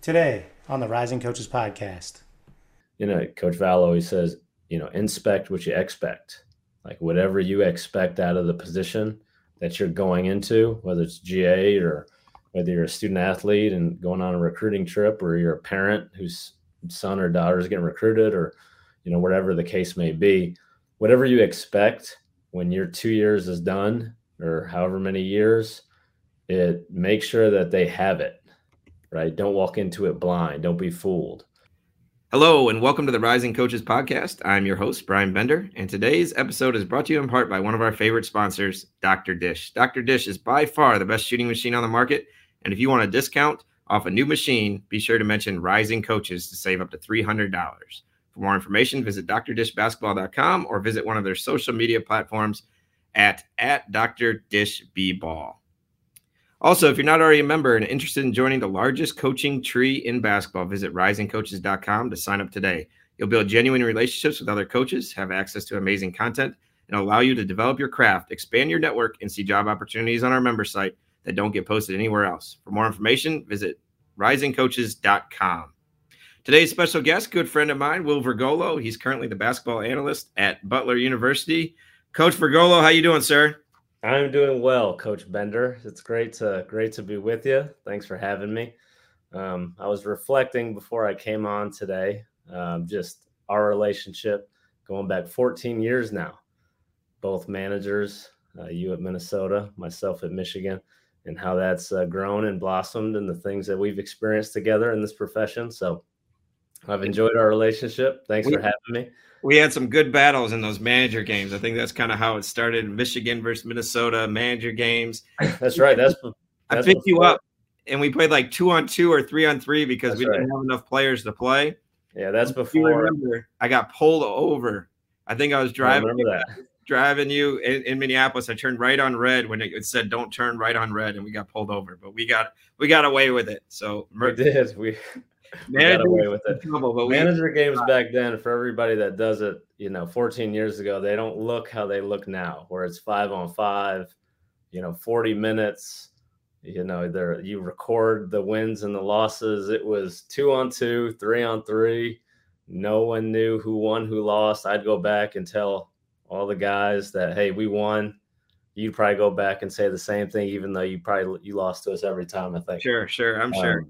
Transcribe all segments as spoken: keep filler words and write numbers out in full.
Today on the Rising Coaches Podcast. You know, Coach Val always says, you know, inspect what you expect. Like whatever you expect out of the position that you're going into, whether it's G A or whether you're a student athlete and going on a recruiting trip, or you're a parent whose son or daughter is getting recruited, or, you know, whatever the case may be, whatever you expect when your two years is done or however many years, it make sure that they have it, right? Don't walk into it blind. Don't be fooled. Hello, and welcome to the Rising Coaches Podcast. I'm your host, Brian Bender, and today's episode is brought to you in part by one of our favorite sponsors, Doctor Dish. Doctor Dish is by far the best shooting machine on the market, and if you want a discount off a new machine, be sure to mention Rising Coaches to save up to three hundred dollars. For more information, visit D R dish basketball dot com or visit one of their social media platforms at, at Doctor Dish B Ball. Also, if you're not already a member and interested in joining the largest coaching tree in basketball, visit rising coaches dot com to sign up today. You'll build genuine relationships with other coaches, have access to amazing content, and allow you to develop your craft, expand your network, and see job opportunities on our member site that don't get posted anywhere else. For more information, visit rising coaches dot com. Today's special guest, good friend of mine, Will Vergolo. He's currently the basketball analyst at Butler University. Coach Vergolo, how you doing, sir? I'm doing well, Coach Bender. It's great to great to be with you. Thanks for having me. Um, I was reflecting before I came on today, um, just our relationship going back fourteen years now. Both managers, uh, you at Minnesota, myself at Michigan, and how that's uh, grown and blossomed and the things that we've experienced together in this profession. So I've enjoyed our relationship. Thanks we, for having me. We had some good battles in those manager games. I think that's kind of how it started. Michigan versus Minnesota manager games. That's right. That's, that's I picked before. you up, and we played like two on two or three on three because that's we didn't right. have enough players to play. Yeah, that's before. You remember, I got pulled over. I think I was driving. I remember that. Driving you in, in Minneapolis. I turned right on red when it said "Don't turn right on red," and we got pulled over. But we got we got away with it. So we did. We. Manager, got away with it. Trouble, but Manager we, games back then, for everybody that does it, you know, fourteen years ago, they don't look how they look now, where it's five on five, you know, forty minutes, you know, there you record the wins and the losses. It was two on two, three on three. No one knew who won, who lost. I'd go back and tell all the guys that, hey, we won. You'd probably go back and say the same thing, even though you probably you lost to us every time, I think. Sure, sure. I'm um, sure.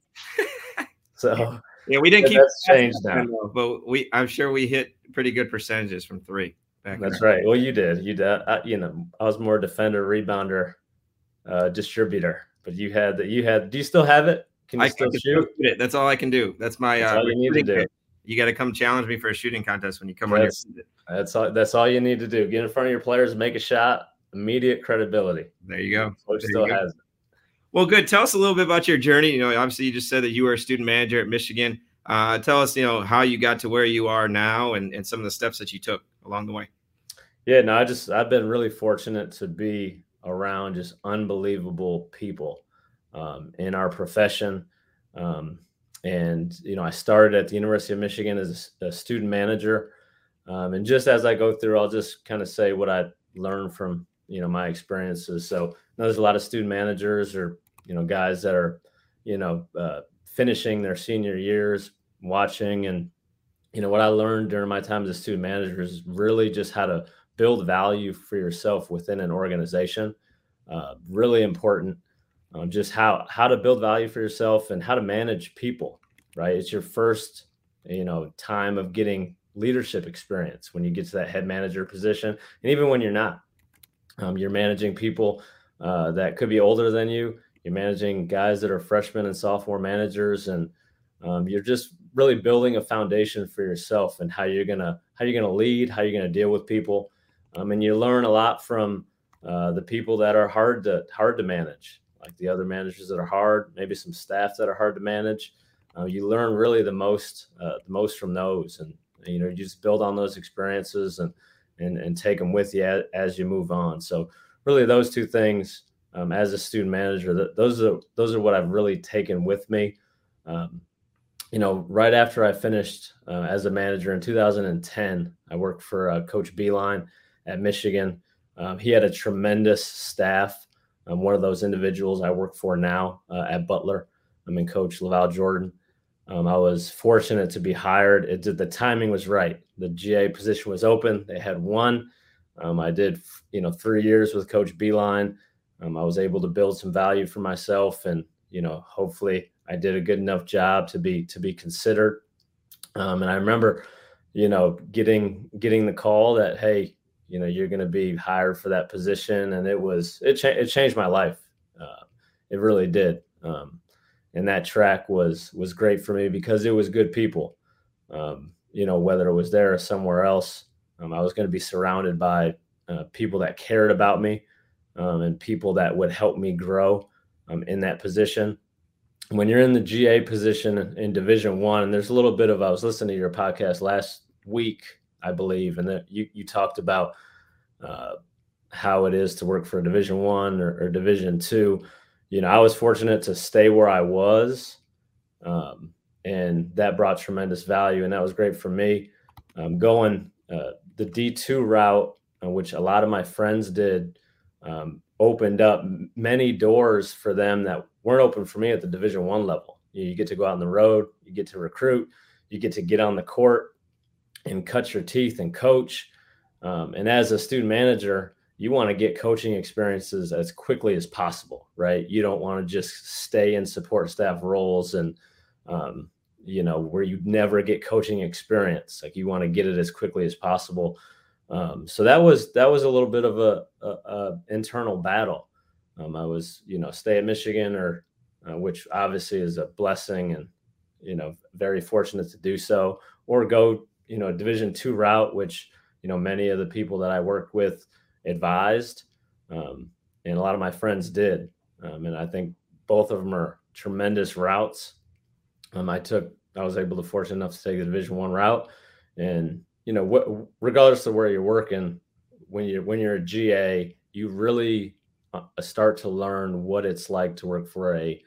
So yeah, we didn't keep that's changed now, though, but we I'm sure we hit pretty good percentages from three. Back that's right. Well, you did. You did. I, you know, I was more defender, rebounder, uh, distributor. But you had that. You had. Do you still have it? Can you I still can shoot it? That's all I can do. That's my. That's uh, all you need to do. Kit. You got to come challenge me for a shooting contest when you come that's, on here. That's all. That's all you need to do. Get in front of your players, make a shot. Immediate credibility. There you go. Coach there still go. has it. Well, good. Tell us a little bit about your journey. You know, obviously you just said that you were a student manager at Michigan. Uh, tell us, you know, how you got to where you are now and, and some of the steps that you took along the way. Yeah, no, I just, I've been really fortunate to be around just unbelievable people um, in our profession. Um, and, you know, I started at the University of Michigan as a, a student manager. Um, and just as I go through, I'll just kind of say what I learned from, you know, my experiences. So you know, there's a lot of student managers or, you know, guys that are, you know, uh, finishing their senior years, watching. And, you know, what I learned during my time as a student manager is really just how to build value for yourself within an organization. Uh, really important. Um, just how, how to build value for yourself and how to manage people, right? It's your first, you know, time of getting leadership experience when you get to that head manager position. And even when you're not, um, you're managing people uh, that could be older than you. You're managing guys that are freshmen and sophomore managers, and um, you're just really building a foundation for yourself and how you're gonna how you're gonna lead, how you're gonna deal with people, um, and you learn a lot from uh, the people that are hard to hard to manage, like the other managers that are hard, maybe some staff that are hard to manage. Uh, you learn really the most uh, the most from those, and you know you just build on those experiences and and and take them with you as, as you move on. So really, those two things. Um, as a student manager, that those are those are what I've really taken with me. Um, you know, right after I finished uh, as a manager in two thousand ten, I worked for uh, Coach Beilein at Michigan. Um, he had a tremendous staff. I'm one of those individuals I work for now uh, at Butler. I'm in Coach Laval Jordan. Um, I was fortunate to be hired. It did, the timing was right. The G A position was open. They had one. Um, I did, you know, three years with Coach Beilein. Um, I was able to build some value for myself, and you know, hopefully, I did a good enough job to be to be considered. Um, and I remember, you know, getting getting the call that, hey, you know, you're going to be hired for that position, and it was it cha- it changed my life. Uh, it really did. Um, and that track was was great for me because it was good people. Um, you know, whether it was there or somewhere else, um, I was going to be surrounded by uh, people that cared about me, um, and people that would help me grow um, in that position. When you're in the G A position in Division One, and there's a little bit of, I was listening to your podcast last week, I believe, and that you you talked about uh, how it is to work for a Division One or, or Division Two. You know, I was fortunate to stay where I was, um, and that brought tremendous value, and that was great for me. Um, going uh, the D two route, uh, which a lot of my friends did, um, opened up many doors for them that weren't open for me at the Division One level. You, you get to go out on the road, you get to recruit, you get to get on the court and cut your teeth and coach. Um, and as a student manager, you want to get coaching experiences as quickly as possible, right? You don't want to just stay in support staff roles and, um, you know, where you never get coaching experience. Like, you want to get it as quickly as possible. Um, so that was, that was a little bit of a, a, a internal battle. Um, I was, you know, stay at Michigan, or, uh, which obviously is a blessing, and, you know, very fortunate to do so, or go, you know, a Division two route, which, you know, many of the people that I work with advised, um, and a lot of my friends did. Um, and I think both of them are tremendous routes. Um, I took, I was able to fortunate enough to take the Division One route, and, you know, what, regardless of where you're working, when you're, when you're a G A, you really uh, start to learn what it's like to work for a,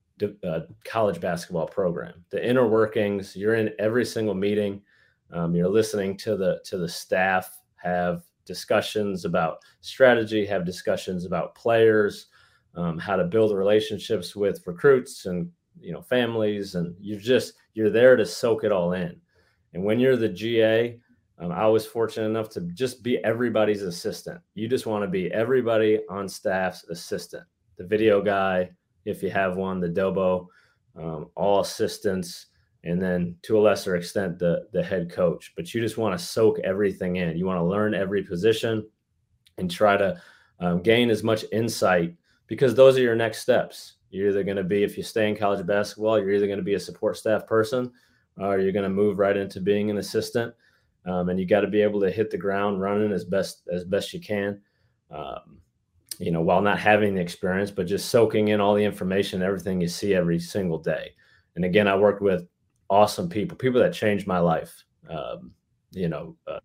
a college basketball program. The inner workings, you're in every single meeting. Um, you're listening to the, to the staff have discussions about strategy, have discussions about players, um, how to build relationships with recruits and, you know, families. And you're just, you're there to soak it all in. And when you're the G A, um, I was fortunate enough to just be everybody's assistant. You just want to be everybody on staff's assistant, the video guy, if you have one, the Dobo, um, all assistants, and then to a lesser extent, the, the head coach. But you just want to soak everything in. You want to learn every position and try to um, gain as much insight, because those are your next steps. You're either going to be, if you stay in college basketball, you're either going to be a support staff person, or you're going to move right into being an assistant. Um, and you got to be able to hit the ground running as best as best you can, um, you know, while not having the experience, but just soaking in all the information, everything you see every single day. And again, I worked with awesome people, people that changed my life. Um, you know, uh,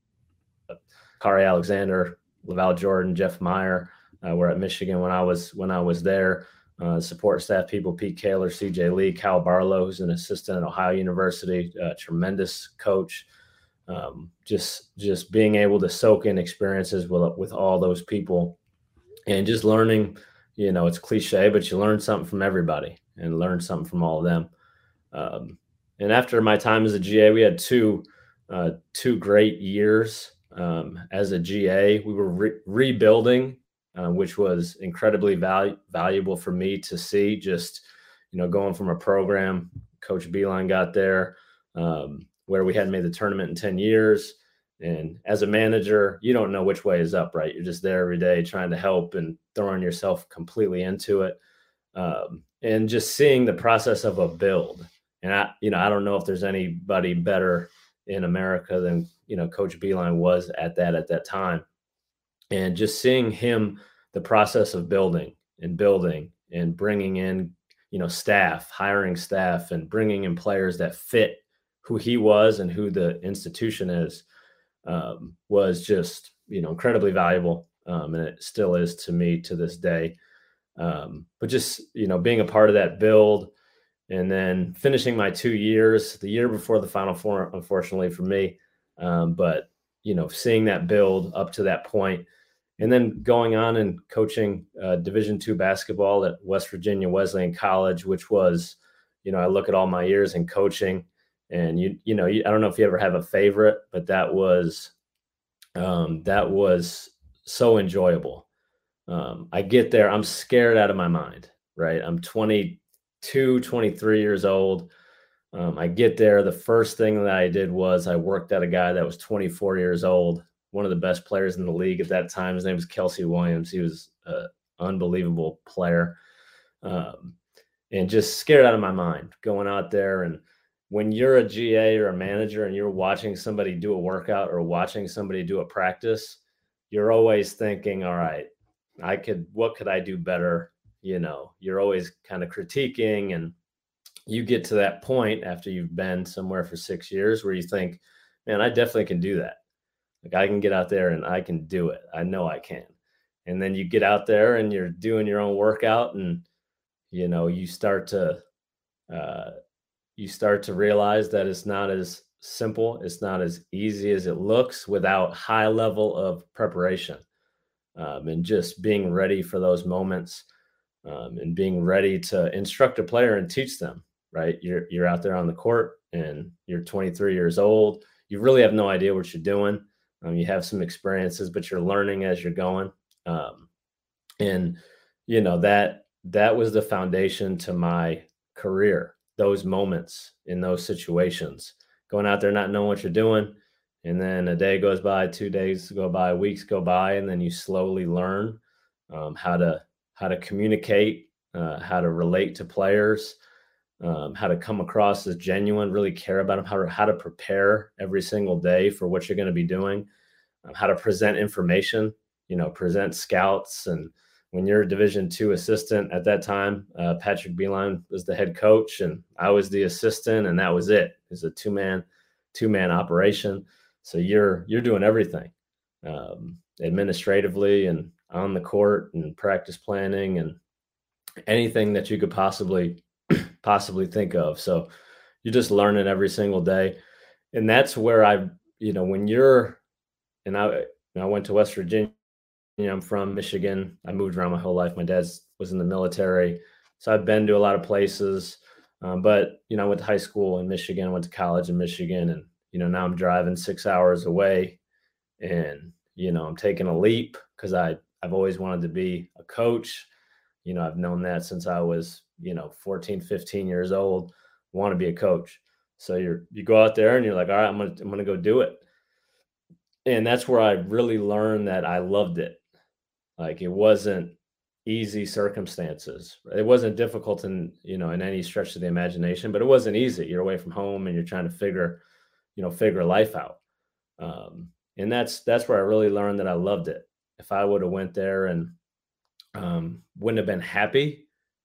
Kari Alexander, Laval Jordan, Jeff Meyer, uh, were at Michigan when I was when I was there. Uh, support staff people, Pete Kaler, C J Lee, Cal Barlow, who's an assistant at Ohio University, uh, tremendous coach. Um, just just being able to soak in experiences with with all those people, and just learning. You know, it's cliche, but you learn something from everybody, and learn something from all of them. Um, and after my time as a G A, we had two uh, two great years um, as a G A. We were re- rebuilding, uh, which was incredibly val- valuable for me to see. Just, you know, going from a program, Coach Beilein got there, um, where we hadn't made the tournament in ten years. And as a manager, you don't know which way is up, right? You're just there every day trying to help and throwing yourself completely into it. Um, and just seeing the process of a build. And I, you know, I don't know if there's anybody better in America than, you know, Coach Beilein was at that, at that time. And just seeing him, the process of building and building and bringing in, you know, staff, hiring staff and bringing in players that fit who he was and who the institution is, um, was just, you know, incredibly valuable. Um, and it still is to me to this day. Um, but just, you know, being a part of that build, and then finishing my two years, the year before the Final Four, unfortunately for me, um, but, you know, seeing that build up to that point, and then going on and coaching uh, Division two basketball at West Virginia Wesleyan College, which was, you know, I look at all my years in coaching, and you, you know, you, I don't know if you ever have a favorite, but that was, um, that was so enjoyable. Um, I get there, I'm scared out of my mind, right? I'm twenty-two, twenty-three years old. Um, I get there. The first thing that I did was I worked at a guy that was twenty-four years old, one of the best players in the league at that time. His name was Kelsey Williams. He was an unbelievable player, um, and just scared out of my mind going out there. And when you're a G A or a manager and you're watching somebody do a workout or watching somebody do a practice, you're always thinking, all right, I could, what could I do better? You know, you're always kind of critiquing, and you get to that point after you've been somewhere for six years where you think, man, I definitely can do that. Like, I can get out there and I can do it. I know I can. And then you get out there and you're doing your own workout, and, you know, you start to, uh, you start to realize that it's not as simple. It's not as easy as it looks without high level of preparation, um, and just being ready for those moments, um, and being ready to instruct a player and teach them. Right. You're, you're out there on the court and you're twenty-three years old. You really have no idea what you're doing. Um, you have some experiences, but you're learning as you're going. Um, and, you know, that, that was the foundation to my career, those moments in those situations, going out there, not knowing what you're doing. And then a day goes by, two days go by, weeks go by, and then you slowly learn um, how to, how to communicate, uh, how to relate to players, Um, how to come across as genuine, really care about them, how to, how to prepare every single day for what you're going to be doing, um, how to present information, you know, present scouts. And when you're a Division two assistant at that time, uh, Patrick Beeline was the head coach and I was the assistant, and that was it. It's a two man, two man operation. So you're, you're doing everything, um, administratively and on the court and practice planning and anything that you could possibly possibly think of. So you're just learning every single day. And that's where I, you know, when you're, and I, I went to West Virginia, I'm from Michigan. I moved around my whole life. My dad was in the military. So I've been to a lot of places, um, but, you know, I went to high school in Michigan, went to college in Michigan, and, you know, now I'm driving six hours away, and, you know, I'm taking a leap because I, I've always wanted to be a coach. You know, I've known that since I was, you know, fourteen, fifteen years old, want to be a coach. So you're, you go out there and you're like, all right, I'm going to, I'm going to go do it. And that's where I really learned that I loved it. Like, it wasn't easy circumstances. It wasn't difficult in, you know, in any stretch of the imagination, but it wasn't easy. You're away from home and you're trying to figure, you know, figure life out. Um, and that's, that's where I really learned that I loved it. If I would have went there and um, wouldn't have been happy,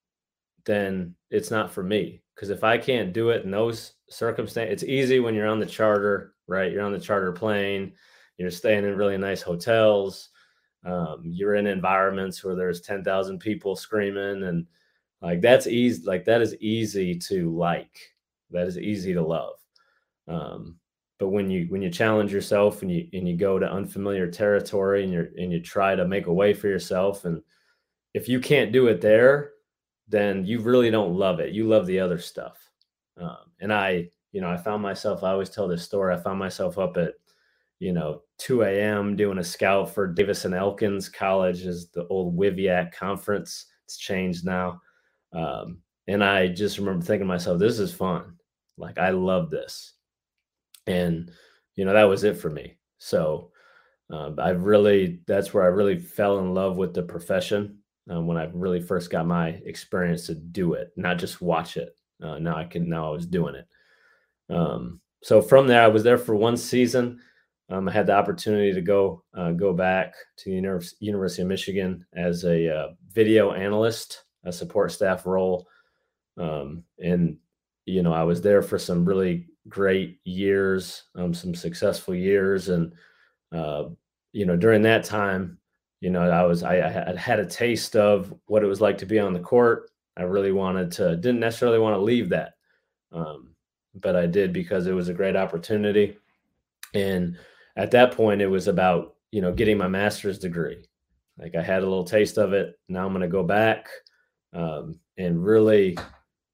then it's not for me. Because if I can't do it in those circumstances, it's easy when you're on the charter, right? You're on the charter plane, you're staying in really nice hotels, um, you're in environments where there's ten thousand people screaming, and like that's easy. Like that is easy to like. That is easy to love. Um, but when you when you challenge yourself and you and you go to unfamiliar territory and you and you try to make a way for yourself, and if you can't do it there, then you really don't love it. You love the other stuff. Um, and I, you know, I found myself, I always tell this story. I found myself up at, you know, two a.m. doing a scout for Davis and Elkins College, is the old WIVIAC conference. It's changed now. Um, and I just remember thinking to myself, this is fun. Like, I love this. And, you know, that was it for me. So um, I really, that's where I really fell in love with the profession. Um, when I really first got my experience to do it, not just watch it. Uh, now I can, now I was doing it. Um, so from there, I was there for one season. Um, I had the opportunity to go, uh, go back to the Univers- University of Michigan as a uh, video analyst, a support staff role. Um, and, you know, I was there for some really great years, um, some successful years. And, uh, you know, during that time, you know, I was, I, I had had a taste of what it was like to be on the court. I really wanted to, didn't necessarily want to leave that. Um, but I did because it was a great opportunity. And at that point it was about, you know, getting my master's degree. Like, I had a little taste of it. Now I'm going to go back, um, and really,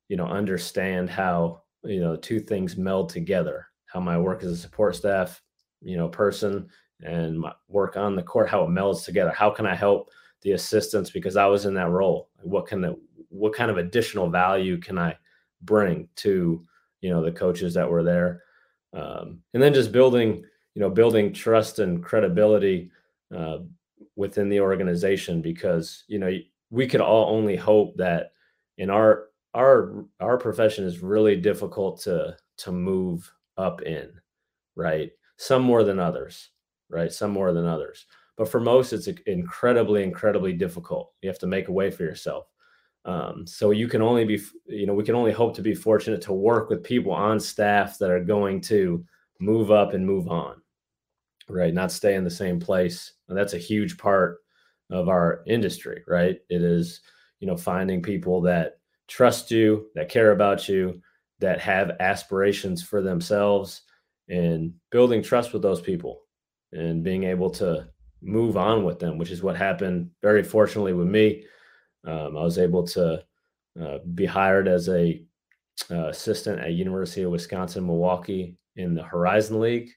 you know, understand how, you know, two things meld together, how my work as a support staff, you know, person and my work on the court, how it melds together. How can I help the assistants? Because I was in that role. What can the, what kind of additional value can I bring to, you know, the coaches that were there? Um, and then just building, you know, building trust and credibility uh, within the organization, because, you know, we could all only hope that in our, our, our profession is really difficult to, to move up in, right? Some more than others, right? Some more than others. But for most, it's incredibly, incredibly difficult. You have to make a way for yourself. Um, so you can only be, you know, we can only hope to be fortunate to work with people on staff that are going to move up and move on, right? Not stay in the same place. And that's a huge part of our industry, right? It is, you know, finding people that trust you, that care about you, that have aspirations for themselves, and building trust with those people and being able to move on with them, which is what happened very fortunately with me. Um, I was able to uh, be hired as a uh, assistant at University of Wisconsin-Milwaukee in the Horizon League,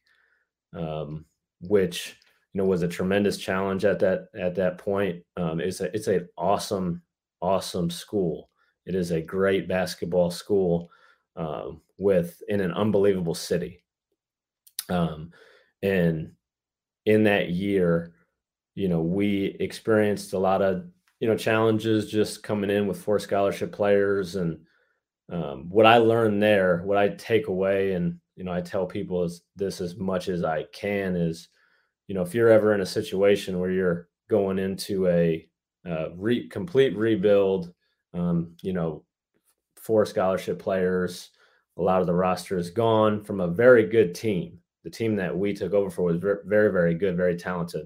um, which, you know, was a tremendous challenge at that at that point. Um, it's a it's an awesome awesome school. It is a great basketball school um, with in an unbelievable city. Um, and in that year, you know, we experienced a lot of, you know, challenges just coming in with four scholarship players. And um, what I learned there, what I take away, and, you know, I tell people is this as much as I can is, you know, if you're ever in a situation where you're going into a uh, re- complete rebuild, um, you know, four scholarship players, a lot of the roster is gone from a very good team. The team that we took over for was very, very good, very talented.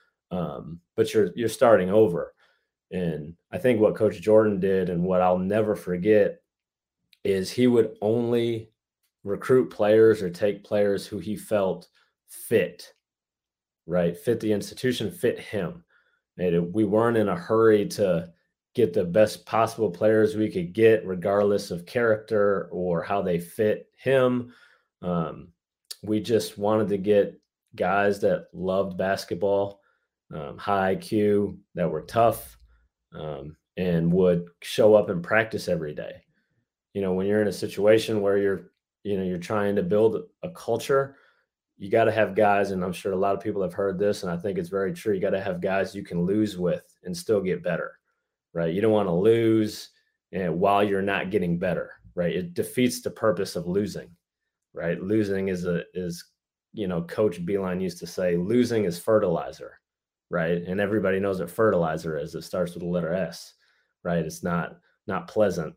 Um, but you're you're starting over. And I think what Coach Jordan did, and what I'll never forget, is he would only recruit players or take players who he felt fit, right? Fit the institution, fit him. And we weren't in a hurry to get the best possible players we could get, regardless of character or how they fit him. Um, we just wanted to get guys that loved basketball, um, high I Q, that were tough, um, and would show up and practice every day. You know, when you're in a situation where you're, you know, you're trying to build a culture, you got to have guys, and I'm sure a lot of people have heard this, and I think it's very true. You got to have guys you can lose with and still get better, right? You don't want to lose and while you're not getting better, right? It defeats the purpose of losing, right? Losing is a, is, you know, Coach Beilein used to say, losing is fertilizer, right? And everybody knows what fertilizer is. It starts with the letter S, right? It's not, not pleasant.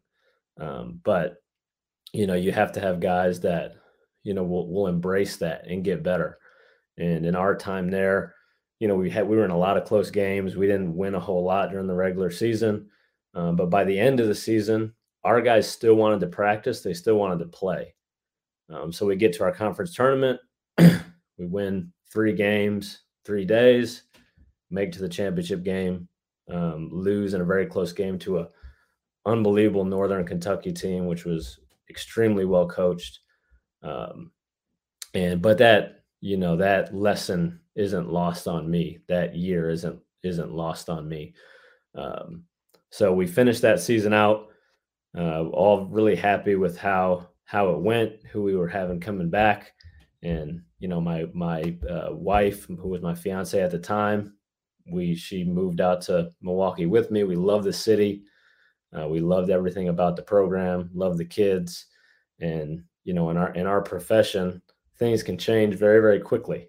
Um, but, you know, you have to have guys that, you know, will will embrace that and get better. And in our time there, you know, we had we were in a lot of close games. We didn't win a whole lot during the regular season, um, but by the end of the season, our guys still wanted to practice. They still wanted to play. Um, so we get to our conference tournament. We win three games, three days, make it to the championship game, um, lose in a very close game to a unbelievable Northern Kentucky team, which was extremely well coached. Um, and, but that, you know, that lesson isn't lost on me. That year isn't, isn't lost on me. Um, so we finished that season out, uh, all really happy with how, how it went, who we were having coming back. And, you know, my, my, uh, wife, who was my fiance at the time, we, she moved out to Milwaukee with me. We love the city. Uh, we loved everything about the program, loved the kids. And, you know, in our, in our profession, things can change very, very quickly.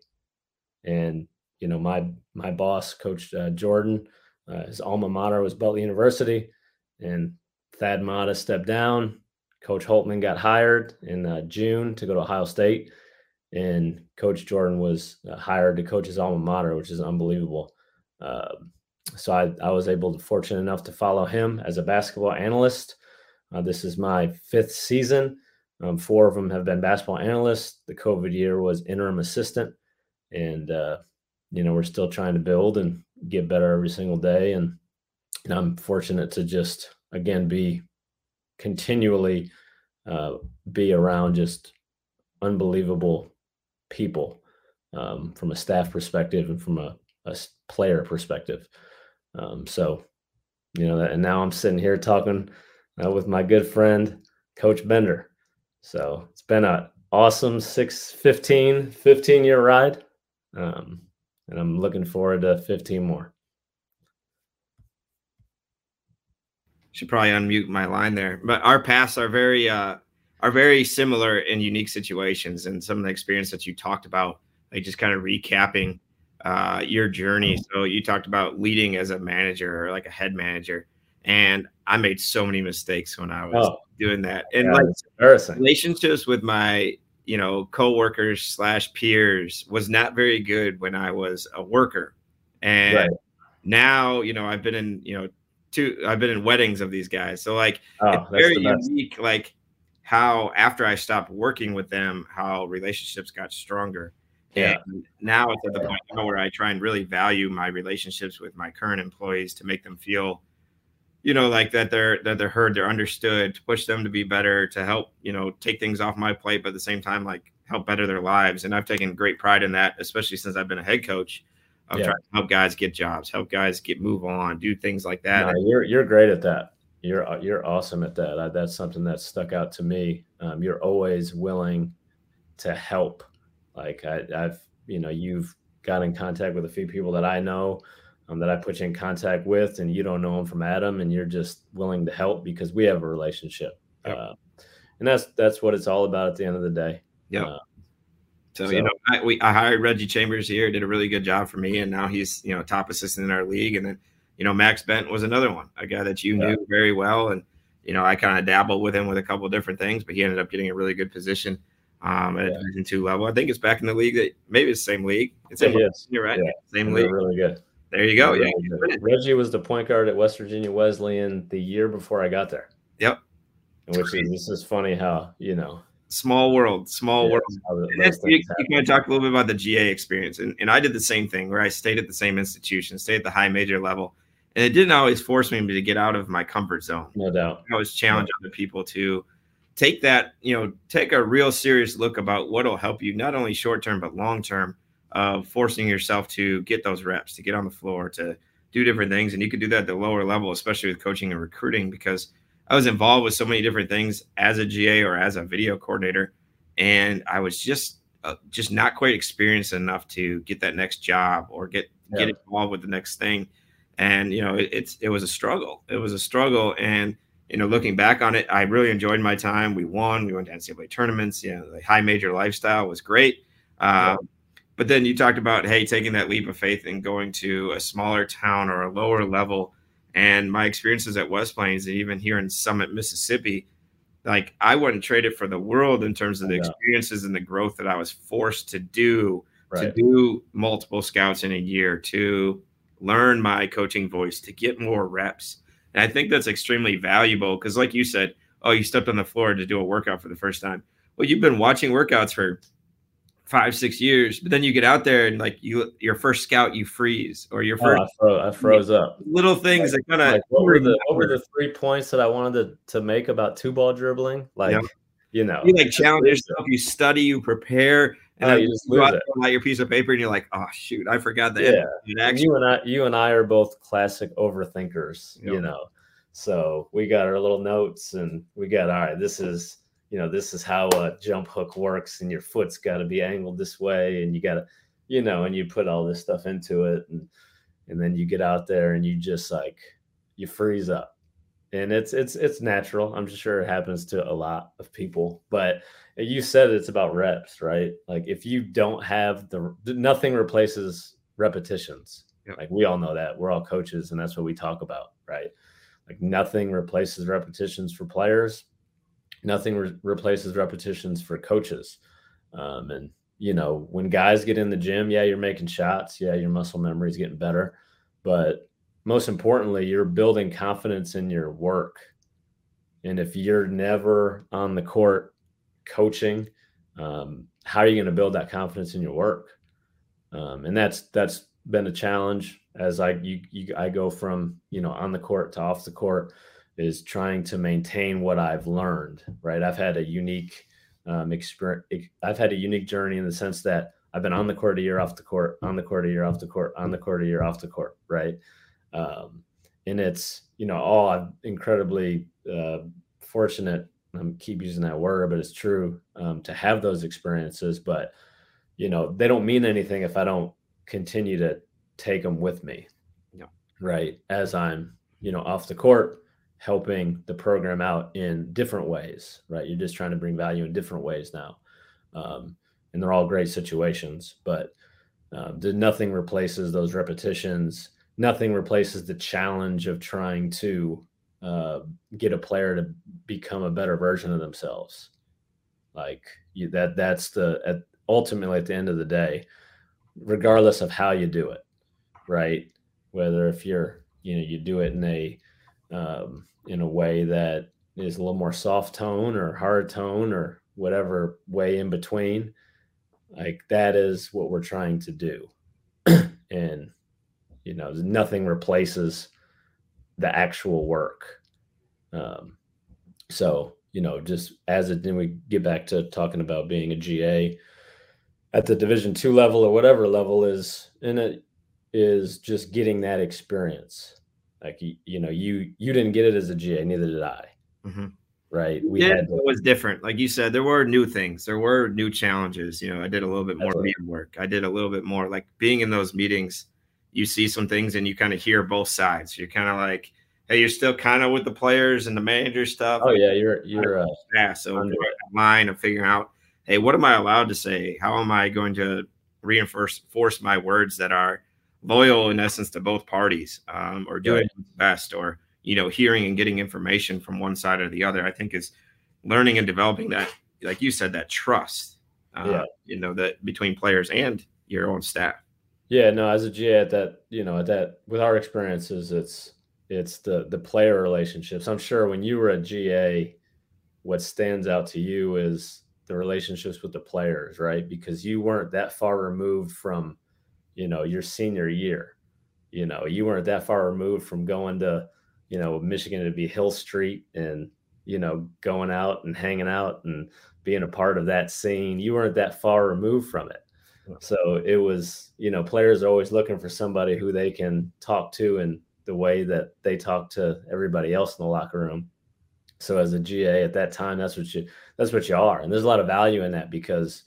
And, you know, my, my boss, Coach uh, Jordan, uh, his alma mater was Butler University, and Thad Matta stepped down. Coach Holtman got hired in uh, June to go to Ohio State, and Coach Jordan was uh, hired to coach his alma mater, which is unbelievable. Uh, so I, I was able to fortunate enough to follow him as a basketball analyst. Uh, this is my fifth season. Um, four of them have been basketball analysts. The COVID year was interim assistant, and uh, you know, we're still trying to build and get better every single day. And, and I'm fortunate to just again be continually uh, be around just unbelievable people um, from a staff perspective and from a, a player perspective. Um, so, you know, and now I'm sitting here talking uh, with my good friend, Coach Bender. So it's been an awesome six, fifteen, fifteen year ride. Um, and I'm looking forward to fifteen more. Should probably unmute my line there, but our paths are very, uh, are very similar in unique situations, and some of the experience that you talked about, like just kind of recapping uh, your journey. So you talked about leading as a manager or like a head manager, and I made so many mistakes when I was oh, doing that. And yeah, like relationships with my, you know, coworkers slash peers was not very good when I was a worker. And right. now, you know, I've been in, you know, two, I've been in weddings of these guys. So like, oh, it's very unique, like how after I stopped working with them, how relationships got stronger. Yeah. And now it's at the point where I try and really value my relationships with my current employees to make them feel, you know, like that they're, that they're heard, they're understood, to push them to be better, to help, you know, take things off my plate, but at the same time, like help better their lives. And I've taken great pride in that, especially since I've been a head coach of yeah. trying to help guys get jobs, help guys get move on, do things like that. No, you're, you're great at that. You're, you're awesome at that. I, that's something that stuck out to me. Um, you're always willing to help. Like I, I've, you know, you've got in contact with a few people that I know um, that I put you in contact with, and you don't know them from Adam, and you're just willing to help because we have a relationship. Yep. Uh, and that's, that's what it's all about at the end of the day. Yeah. Uh, so, so, you know, I, we, I hired Reggie Chambers here, did a really good job for me. And now he's, you know, top assistant in our league. And then, you know, Max Bent was another one, a guy that you yeah. knew very well. And, you know, I kind of dabbled with him with a couple of different things, but he ended up getting a really good position um, at yeah. Division two level. I think it's back in the league that maybe it's the same league. It's in, it you're right. Yeah. Same and league. Really good. There you go. Really yeah. Reggie was the point guard at West Virginia Wesleyan the year before I got there. Yep. Which is, this is funny how, you know, small world, small yeah, world. And you, you kind of talk a little bit about the G A experience. And, and I did the same thing where I stayed at the same institution, stayed at the high major level. And it didn't always force me to get out of my comfort zone. No doubt. I always challenge yeah. other people to take that, you know, take a real serious look about what will help you, not only short term, but long term, of forcing yourself to get those reps, to get on the floor, to do different things. And you could do that at the lower level, especially with coaching and recruiting, because I was involved with so many different things as a G A or as a video coordinator. And I was just, uh, just not quite experienced enough to get that next job or get, yeah. get involved with the next thing. And, you know, it, it's, it was a struggle. It was a struggle. And, you know, looking back on it, I really enjoyed my time. We won, we went to N C double A tournaments, you know, the high major lifestyle was great. Uh, yeah. But then you talked about, hey, taking that leap of faith and going to a smaller town or a lower level. And my experiences at West Plains and even here in Summit, Mississippi, like I wouldn't trade it for the world in terms of the experiences and the growth that I was forced to do, right. to do multiple scouts in a year, to learn my coaching voice, to get more reps. And I think that's extremely valuable because like you said, oh, you stepped on the floor to do a workout for the first time. Well, you've been watching workouts for five, six years, but then you get out there and like you, your first scout, you freeze or your first, oh, I, froze, I froze up. Little things like, that kind of, like what were the, what were the three points that I wanted to, to make about two ball dribbling? Like, yeah. you know, you like challenge yourself, you study, you prepare, and oh, then you just you lose go out it. and your piece of paper and you're like, oh shoot, I forgot that. Yeah. And you and I, you and I are both classic overthinkers, yep. you know? So we got our little notes and we got, all right, this is, you know, this is how a jump hook works and your foot's got to be angled this way. And you got to, you know, and you put all this stuff into it. And, and then you get out there and you just like, you freeze up and it's, it's, it's natural. I'm sure it happens to a lot of people, but you said it's about reps, right? Like if you don't have the, nothing replaces repetitions. Yep. Like we all know that we're all coaches and that's what we talk about, right? Like nothing replaces repetitions for players. Nothing re- replaces repetitions for coaches. Um, and, you know, when guys get in the gym, yeah, you're making shots. Yeah, your muscle memory is getting better. But most importantly, you're building confidence in your work. And if you're never on the court coaching, um, how are you going to build that confidence in your work? Um, and that's that's been a challenge as I you, you I go from, you know, on the court to off the court. is trying to maintain what I've learned, right? I've had a unique um, experience. I've had a unique journey in the sense that I've been on the court a year, off the court, on the court a year, off the court, on the court a year, off the court, right? Um, and it's, you know, all I'm incredibly uh, fortunate. I keep using that word, but it's true um, to have those experiences. But, you know, they don't mean anything if I don't continue to take them with me, no. right? As I'm, you know, off the court, helping the program out in different ways, right? You're just trying to bring value in different ways now. Um, and they're all great situations, but uh, nothing replaces those repetitions. Nothing replaces the challenge of trying to uh, get a player to become a better version of themselves. Like you, that, that's the, at, ultimately at the end of the day, regardless of how you do it, right? Whether if you're, you know, you do it in a, um, in a way that is a little more soft tone or hard tone or whatever way in between, like that is what we're trying to do. And, you know, nothing replaces the actual work. Um, so, you know, just as it, then we get back to talking about being a G A at the Division two level or whatever level is in it, is just getting that experience. Like, you, you know, you, you didn't get it as a G A, neither did I. Mm-hmm. Right. We yeah, had to, it was different. Like you said, there were new things. There were new challenges. You know, I did a little bit more Absolutely. meeting work. I did a little bit more like being in those meetings. You see some things and you kind of hear both sides. You're kind of like, hey, you're still kind of with the players and the manager stuff. Oh yeah, you're you're uh, yeah. So line of figuring out, hey, what am I allowed to say? How am I going to reinforce force my words that are loyal in essence to both parties, um, or doing right. what's best, or you know, hearing and getting information from one side or the other. I think is learning and developing that, like you said, that trust, uh, yeah. you know, that between players and your own staff. Yeah, no, as a G A at that, you know, at that, with our experiences, it's, it's the, the player relationships. I'm sure when you were a G A, what stands out to you is the relationships with the players, right? Because you weren't that far removed from, you know, your senior year. You know, you weren't that far removed from going to, you know, Michigan to be Hill Street and, you know, going out and hanging out and being a part of that scene. You weren't that far removed from it. So it was, you know, players are always looking for somebody who they can talk to in the way that they talk to everybody else in the locker room. So as a G A at that time, that's what you, that's what you are. And there's a lot of value in that because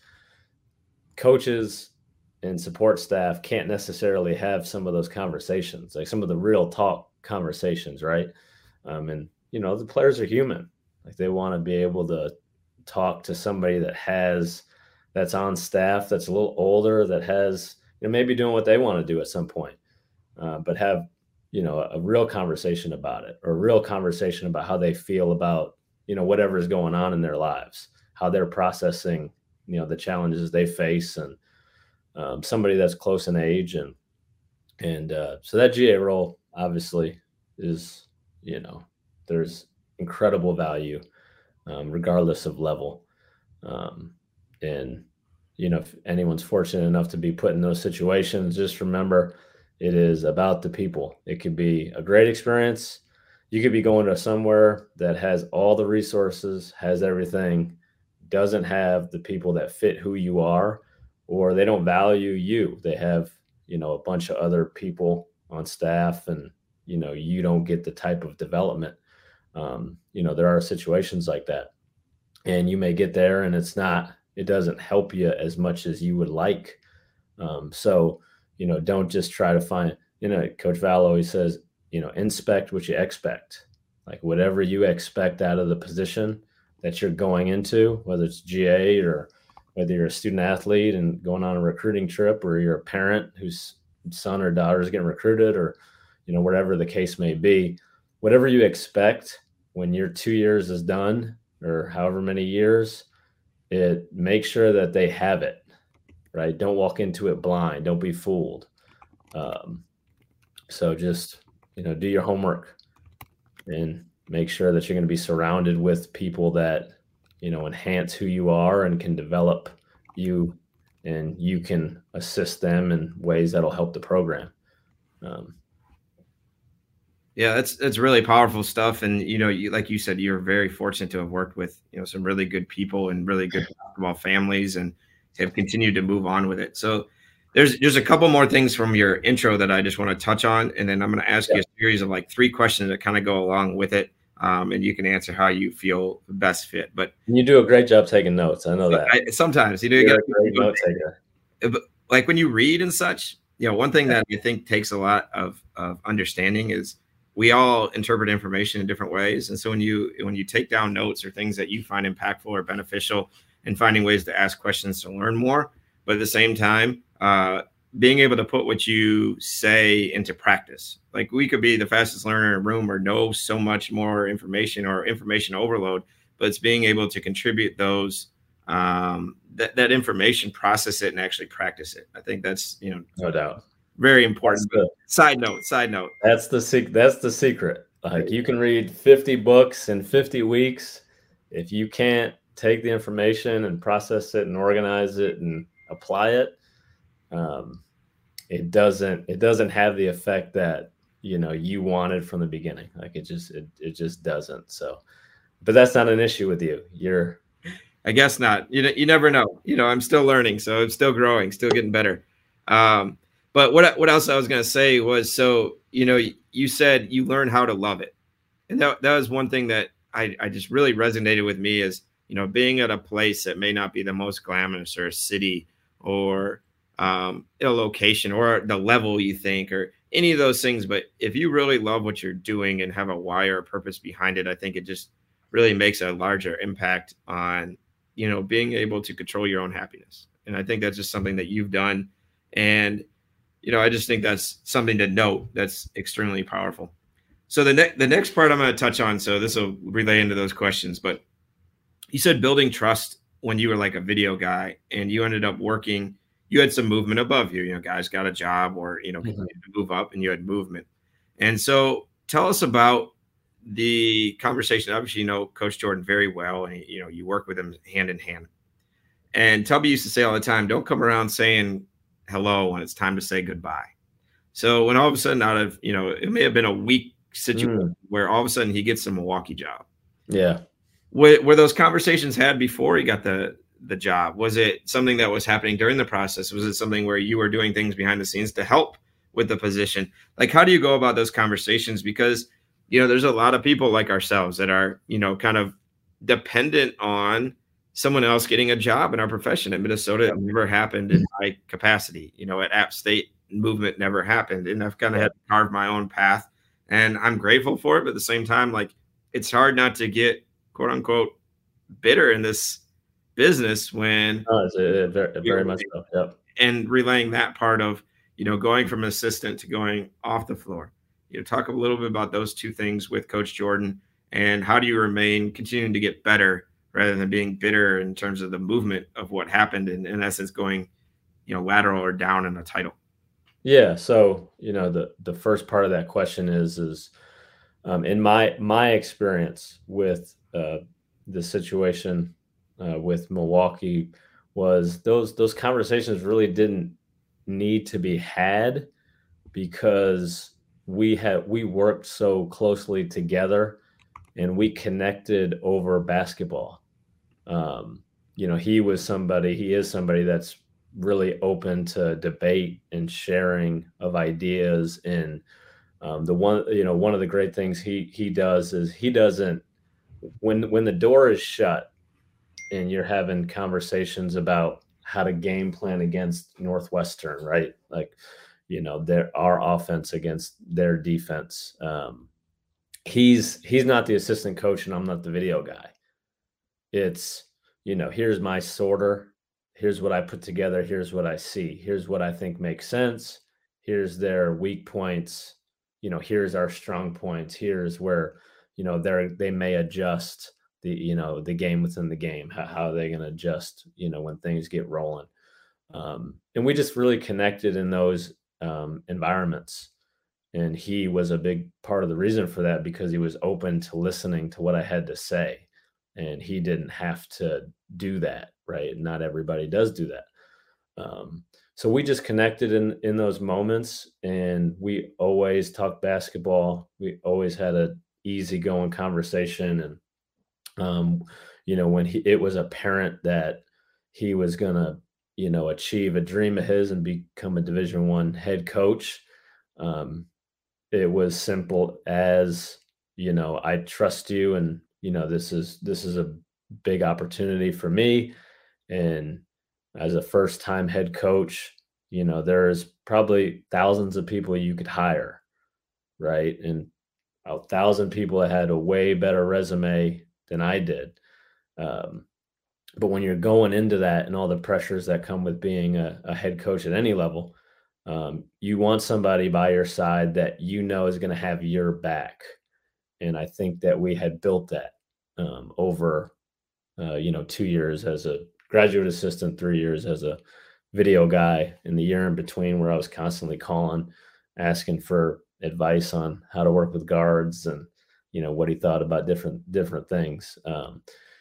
coaches and support staff can't necessarily have some of those conversations, like some of the real talk conversations. Right. Um, and, you know, the players are human. Like they want to be able to talk to somebody that has, that's on staff, that's a little older, that has, you know, maybe doing what they want to do at some point, uh, but have, you know, a, a real conversation about it, or a real conversation about how they feel about, you know, whatever is going on in their lives, how they're processing, you know, the challenges they face, and um, somebody that's close in age. And, and uh, so that G A role obviously is, you know, there's incredible value um, regardless of level. Um, And, you know, if anyone's fortunate enough to be put in those situations, just remember it is about the people. It could be a great experience. You could be going to somewhere that has all the resources, has everything, doesn't have the people that fit who you are, or they don't value you. They have, you know, a bunch of other people on staff, and, you know, you don't get the type of development. Um, you know, there are situations like that, and you may get there and it's not, it doesn't help you as much as you would like. Um, so, you know, don't just try to find, you know, Coach Val always says, you know, inspect what you expect. Like whatever you expect out of the position that you're going into, whether it's G A or whether you're a student athlete and going on a recruiting trip, or you're a parent whose son or daughter is getting recruited, or, you know, whatever the case may be, whatever you expect when your two years is done, or however many years, it make sure that they have it, right? Don't walk into it blind. Don't be fooled. Um, so just, you know, do your homework and make sure that you're going to be surrounded with people that, you know, enhance who you are and can develop you, and you can assist them in ways that'll help the program. Um, Yeah, that's that's really powerful stuff. And you know, you like you said, you're very fortunate to have worked with, you know, some really good people and really good basketball families and have continued to move on with it. So there's there's a couple more things from your intro that I just want to touch on. And then I'm going to ask Yeah. you a series of like three questions that kind of go along with it. Um, and you can answer how you feel best fit. But You do a great job taking notes. I know that. I, sometimes you know, you You're got a great note taker. but like when you read and such, you know, one thing that I think takes a lot of, of understanding is we all interpret information in different ways. And so when you when you take down notes or things that you find impactful or beneficial and finding ways to ask questions to learn more, but at the same time, uh, being able to put what you say into practice. Like we could be the fastest learner in a room or know so much more information or information overload, but it's being able to contribute those um, that, that information, process it and actually practice it. I think that's, you know, No doubt. very important. That's the, side note, side note. That's the secret. That's the secret. Like you can read fifty books in fifty weeks. If you can't take the information and process it and organize it and apply it, um, it doesn't, it doesn't have the effect that, you know, you wanted from the beginning. Like it just, it, it just doesn't. So, but that's not an issue with you. You're, I guess not. You know, you never know. You know, I'm still learning, so I'm still growing, still getting better. Um, but what what else I was gonna say was, so you know, you said you learn how to love it, and that that was one thing that I I just really resonated with me is, you know, being at a place that may not be the most glamorous or a city or um, a location or the level you think or any of those things, but if you really love what you're doing and have a why or a purpose behind it, I think it just really makes a larger impact on, you know, being able to control your own happiness. And I think that's just something that you've done. And, you know, I just think that's something to note that's extremely powerful. So the next, the next part I'm going to touch on, so this will relay into those questions, but you said building trust when you were like a video guy and you ended up working, you had some movement above you, you know, guys got a job or, you know, mm-hmm. continued to move up and you had movement. And so tell us about the conversation. Obviously, you know Coach Jordan very well, and you know you work with him hand in hand. And Tubby used to say all the time, "Don't come around saying hello when it's time to say goodbye." So when all of a sudden, out of you know, it may have been a weak situation mm. where all of a sudden he gets the Milwaukee job. Yeah, were, were those conversations had before he got the the job? Was it something that was happening during the process? Was it something where you were doing things behind the scenes to help with the position? Like, how do you go about those conversations? Because you know, there's a lot of people like ourselves that are, you know, kind of dependent on someone else getting a job in our profession. At Minnesota, it never happened in my capacity. You know, at App State, movement never happened. And I've kind of had to carve my own path. And I'm grateful for it. But at the same time, like, it's hard not to get, quote unquote, bitter in this business when. Oh, it's a, a very, a very much so. Yep. And relaying that part of, you know, going from assistant to going off the floor. You know, talk a little bit about those two things with Coach Jordan and how do you remain continuing to get better rather than being bitter in terms of the movement of what happened and in essence going, you know, lateral or down in a title. Yeah. So, you know, the, the first part of that question is, is um, in my, my experience with uh, the situation uh, with Milwaukee was those, those conversations really didn't need to be had because we had we worked so closely together and we connected over basketball. Um, you know, he was somebody, he is somebody that's really open to debate and sharing of ideas. And um, the one, you know, one of the great things he he does is he doesn't, when when the door is shut and you're having conversations about how to game plan against Northwestern, right? Like, you know, their our offense against their defense. Um, he's he's not the assistant coach, and I'm not the video guy. It's, you know, here's my sorter. Here's what I put together. Here's what I see. Here's what I think makes sense. Here's their weak points. You know, here's our strong points. Here's where, you know, they they may adjust the, you know, the game within the game. How, how are they going to adjust, you know, when things get rolling? Um, and we just really connected in those Um, environments. And he was a big part of the reason for that because he was open to listening to what I had to say. And he didn't have to do that, right? Not everybody does do that. Um, so we just connected in in those moments, and we always talked basketball. We always had a easygoing conversation, and um, you know, when he, it was apparent that he was gonna, you know, achieve a dream of his and become a Division One head coach. Um, it was simple as, you know, I trust you, and you know, this is this is a big opportunity for me. And as a first time head coach, you know, there's probably thousands of people you could hire, right? And a thousand people that had a way better resume than I did. Um, but when you're going into that and all the pressures that come with being a, a head coach at any level, um, you want somebody by your side that you know is going to have your back. And I think that we had built that um, over, uh, you know, two years as a graduate assistant, three years as a video guy, in the year in between where I was constantly calling, asking for advice on how to work with guards and, you know, what he thought about different different things. Um,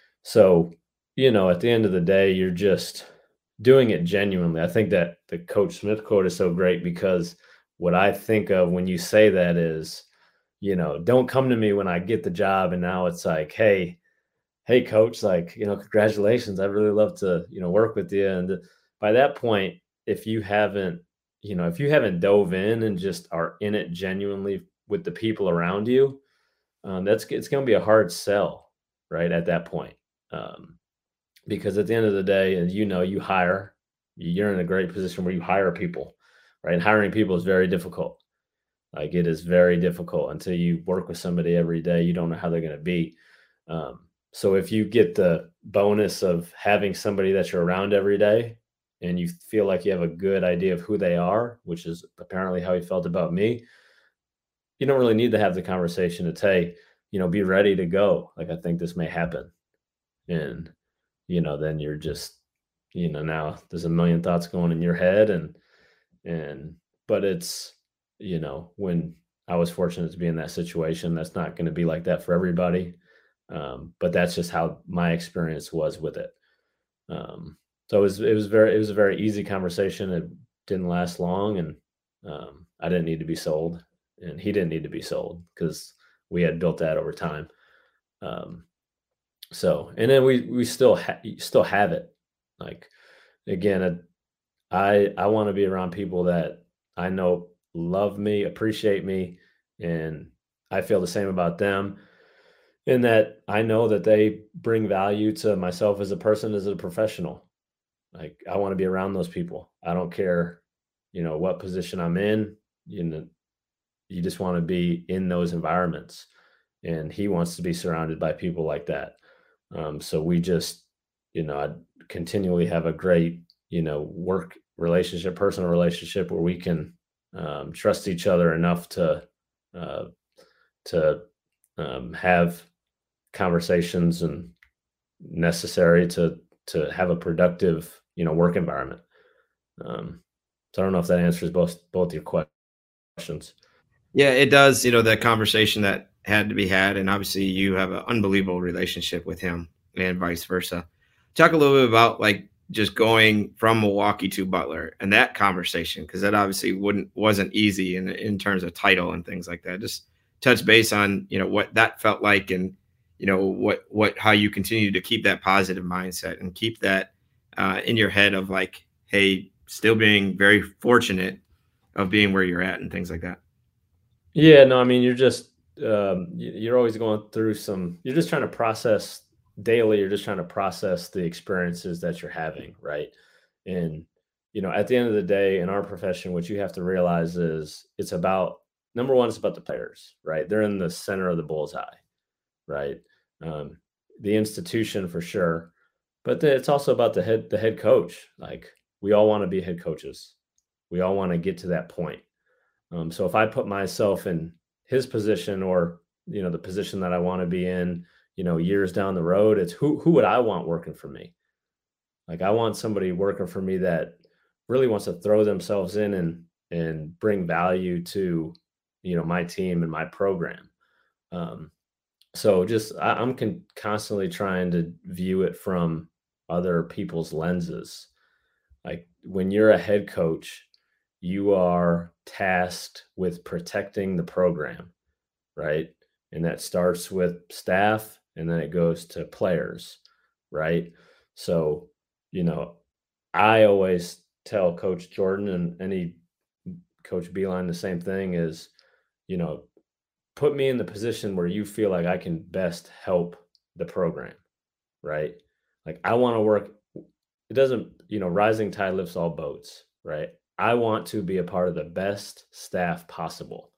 so, you know, at the end of the day, you're just doing it genuinely. I think that the Coach Smith quote is so great because what I think of when you say that is, you know, don't come to me when I get the job. And now it's like, hey, hey, coach, like, you know, congratulations. I'd really love to, you know, work with you. And by that point, if you haven't, you know, if you haven't dove in and just are in it genuinely with the people around you, um, that's, it's going to be a hard sell, right, at that point. Um, because at the end of the day, and you know, you hire, you're in a great position where you hire people, right? And hiring people is very difficult. Like it is very difficult until you work with somebody every day. You don't know how they're going to be. Um, so if you get the bonus of having somebody that you're around every day and you feel like you have a good idea of who they are, which is apparently how he felt about me, you don't really need to have the conversation to say, you know, be ready to go. Like, I think this may happen. And, you know, then you're just, you know, now there's a million thoughts going in your head and, and, but it's, you know, when I was fortunate to be in that situation, that's not going to be like that for everybody. Um, but that's just how my experience was with it. Um, so it was, it was very, it was a very easy conversation. It didn't last long, and um, I didn't need to be sold, and he didn't need to be sold because we had built that over time. Um, so, and then we, we still, ha- still have it. Like, again, I, I want to be around people that I know love me, appreciate me, and I feel the same about them. In that I know that they bring value to myself as a person, as a professional. Like, I want to be around those people. I don't care, you know, what position I'm in. You know, you just want to be in those environments. And he wants to be surrounded by people like that. Um, so we just, you know, I continually have a great, you know, work relationship, personal relationship where we can um, trust each other enough to, uh, to um, have conversations and necessary to to have a productive, you know, work environment. Um, so I don't know if that answers both both your questions. Yeah, it does. You know, the conversation that had to be had, and obviously you have an unbelievable relationship with him, and vice versa. Talk a little bit about like just going from Milwaukee to Butler and that conversation, because that obviously wouldn't wasn't easy in in terms of title and things like that. Just touch base on, you know, what that felt like, and you know, what, what, how you continue to keep that positive mindset and keep that uh, in your head of like, hey, still being very fortunate of being where you're at and things like that. Yeah, no, I mean, you're just, um, you're always going through some, you're just trying to process daily. You're just trying to process the experiences that you're having. Right. And, you know, at the end of the day in our profession, what you have to realize is it's about, number one, it's about the players, right? They're in the center of the bullseye, right? Um, the institution for sure, but the, it's also about the head, the head coach. Like, we all want to be head coaches. We all want to get to that point. Um, so if I put myself in his position, or, you know, the position that I want to be in, you know, years down the road, it's who, who would I want working for me? Like, I want somebody working for me that really wants to throw themselves in and, and bring value to, you know, my team and my program. Um, So just I, I'm con- constantly trying to view it from other people's lenses. Like when you're a head coach, you are tasked with protecting the program, right? And that starts with staff and then it goes to players, right? So, you know, I always tell Coach Jordan and any Coach Beeline the same thing is, you know, put me in the position where you feel like I can best help the program, right? Like I want to work. It doesn't, you know, rising tide lifts all boats, right? I want to be a part of the best staff possible.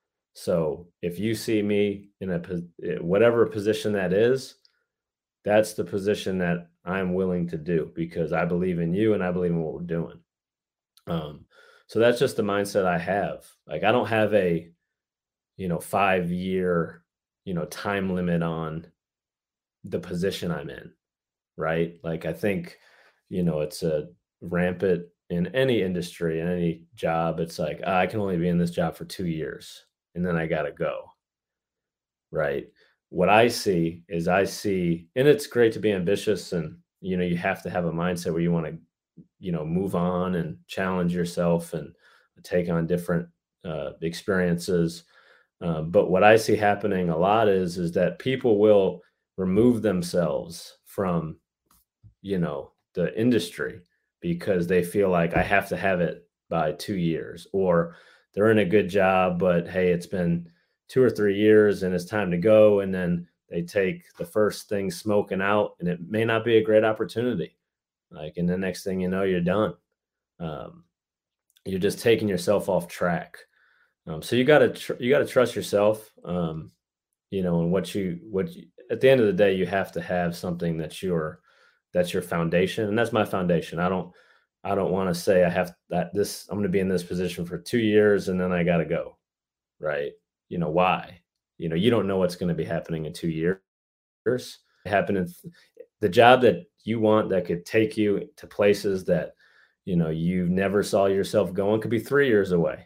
So if you see me in a whatever position that is, that's the position that I'm willing to do because I believe in you and I believe in what we're doing. Um, so that's just the mindset I have. Like I don't have a, you know, five year, you know, time limit on the position I'm in, right? Like I think, you know, it's a rampant in any industry, in any job. It's like, I can only be in this job for two years and then I got to go, right? What I see is I see, and it's great to be ambitious and, you know, you have to have a mindset where you want to, you know, move on and challenge yourself and take on different uh, experiences. Uh, but what I see happening a lot is, is that people will remove themselves from, you know, the industry because they feel like I have to have it by two years or they're in a good job, but hey, it's been two or three years and it's time to go. And then they take the first thing smoking out and it may not be a great opportunity. Like, and the next thing you know, you're done. Um, you're just taking yourself off track. Um, so you gotta, tr- you gotta trust yourself, um, you know, and what you, what you, at the end of the day, you have to have something that's your, that's your foundation. And that's my foundation. I don't, I don't want to say I have that this, I'm going to be in this position for two years and then I got to go. Right. You know, why? You know, you don't know what's going to be happening in two years. It happen in the job that you want that could take you to places that, you know, you never saw yourself going could be three years away.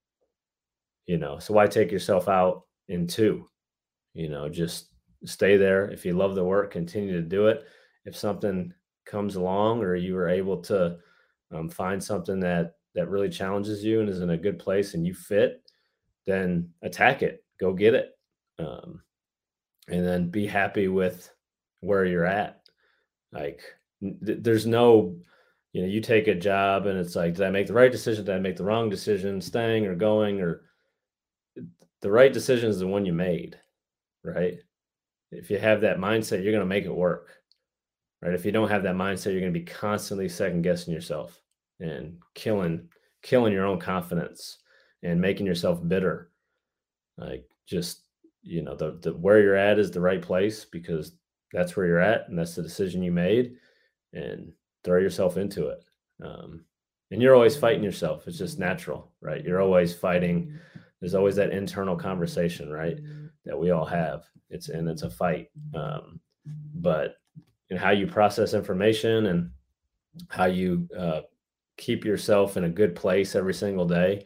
You know, so why take yourself out in two? You know, just stay there. If you love the work, continue to do it. If something comes along or you are able to um, find something that that really challenges you and is in a good place and you fit, then attack it, go get it. Um, and then be happy with where you're at. Like th- there's no, you know, you take a job and it's like, did I make the right decision? Did I make the wrong decision staying or going? Or the right decision is the one you made, right? If you have that mindset, you're going to make it work, right? If you don't have that mindset, you're going to be constantly second guessing yourself and killing, killing your own confidence and making yourself bitter. Like just, you know, the, the, where you're at is the right place because that's where you're at. And that's the decision you made and throw yourself into it. Um, and you're always fighting yourself. It's just natural, right? You're always fighting. There's always that internal conversation, right? That we all have. It's, and it's a fight. Um, but you know, how you process information and how you uh, keep yourself in a good place every single day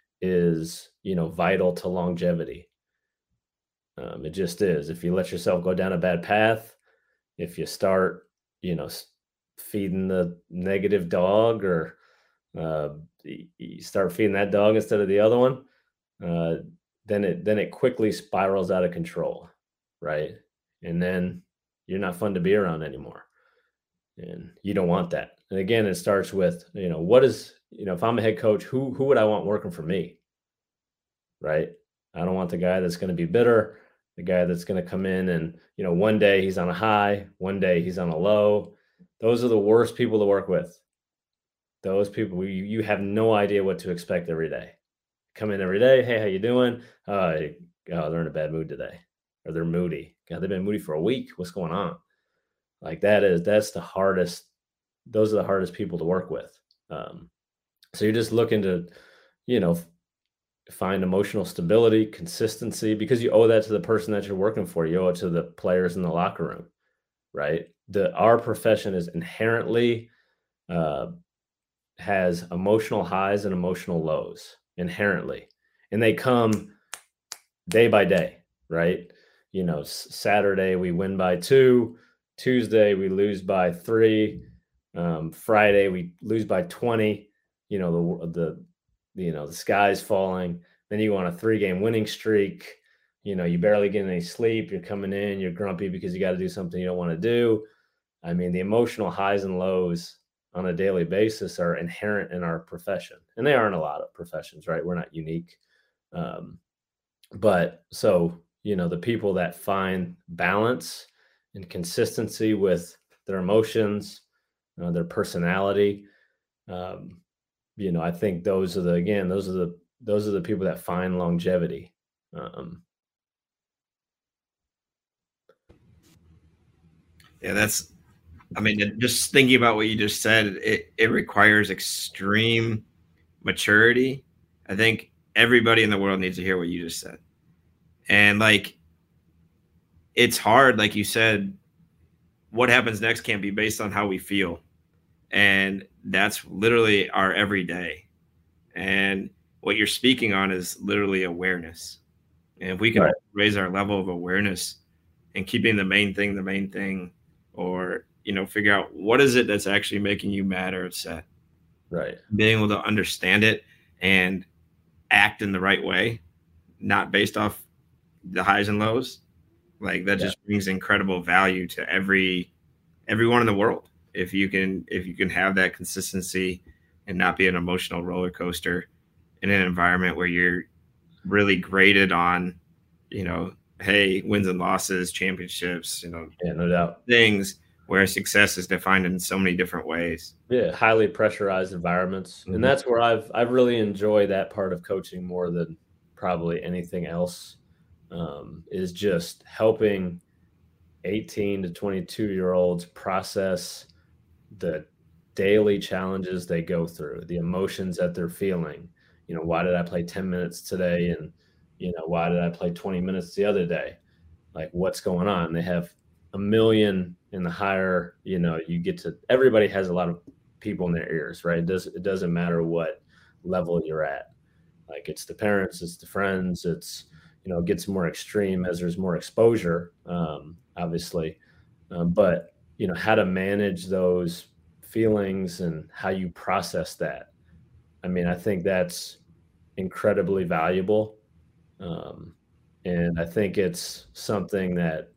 is, you know, vital to longevity. Um, it just is. If you let yourself go down a bad path, if you start, you know, feeding the negative dog or uh, you start feeding that dog instead of the other one, uh, then it then it quickly spirals out of control, right? And then you're not fun to be around anymore, and you don't want that. And again, it starts with, you know, what is, you know, if I'm a head coach, who who would I want working for me, right? I don't want the guy that's going to be bitter, the guy that's going to come in and, you know, one day he's on a high, one day he's on a low. Those are the worst people to work with. Those people, you, you have no idea what to expect every day. Come in every day. Hey, how you doing? Uh, oh, they're in a bad mood today. Or they're moody. God, they've been moody for a week. What's going on? Like that is, that's the hardest. Those are the hardest people to work with. Um, so you're just looking to, you know, find emotional stability, consistency, because you owe that to the person that you're working for. You owe it to the players in the locker room, right? The, our profession is inherently uh, has emotional highs and emotional lows inherently. And they come day by day, right? You know, Saturday we win by two, Tuesday we lose by three, Um, Friday, we lose by twenty, you know, the, the, you know, the sky's falling. Then you go on a three game winning streak. You know, you barely get any sleep. You're coming in, you're grumpy because you got to do something you don't want to do. I mean, the emotional highs and lows on a daily basis are inherent in our profession, and they are in a lot of professions, right? We're not unique. Um, but so, you know, the people that find balance and consistency with their emotions, uh, their personality, um, you know, I think those are the, again, those are the, those are the people that find longevity. Um, yeah, that's, I mean, just thinking about what you just said, it, it requires extreme maturity. I think everybody in the world needs to hear what you just said. And like, it's hard, like you said, what happens next can't be based on how we feel. And that's literally our everyday. And what you're speaking on is literally awareness. And if we can Right. raise our level of awareness and keeping the main thing, the main thing, or, you know, figure out what is it that's actually making you mad or upset. Right. Being able to understand it and act in the right way, not based off the highs and lows. Like that Yeah. just brings incredible value to every everyone in the world. If you can if you can have that consistency and not be an emotional roller coaster in an environment where you're really graded on, you know, hey, wins and losses, championships, you know, Yeah, no doubt. things where success is defined in so many different ways. Yeah, highly pressurized environments. Mhm. And that's where I've I've really enjoyed that part of coaching more than probably anything else. Um, is just helping eighteen to twenty-two year olds process the daily challenges they go through, the emotions that they're feeling. You know, why did I play ten minutes today? And, you know, why did I play twenty minutes the other day? Like, what's going on? They have a million in the higher, you know, you get to, everybody has a lot of people in their ears, right? It does, it doesn't matter what level you're at. Like, it's the parents, it's the friends, it's, you know, it gets more extreme as there's more exposure, um, obviously. Um, but, you know, how to manage those feelings and how you process that. I mean, I think that's incredibly valuable. Um, and I think it's something that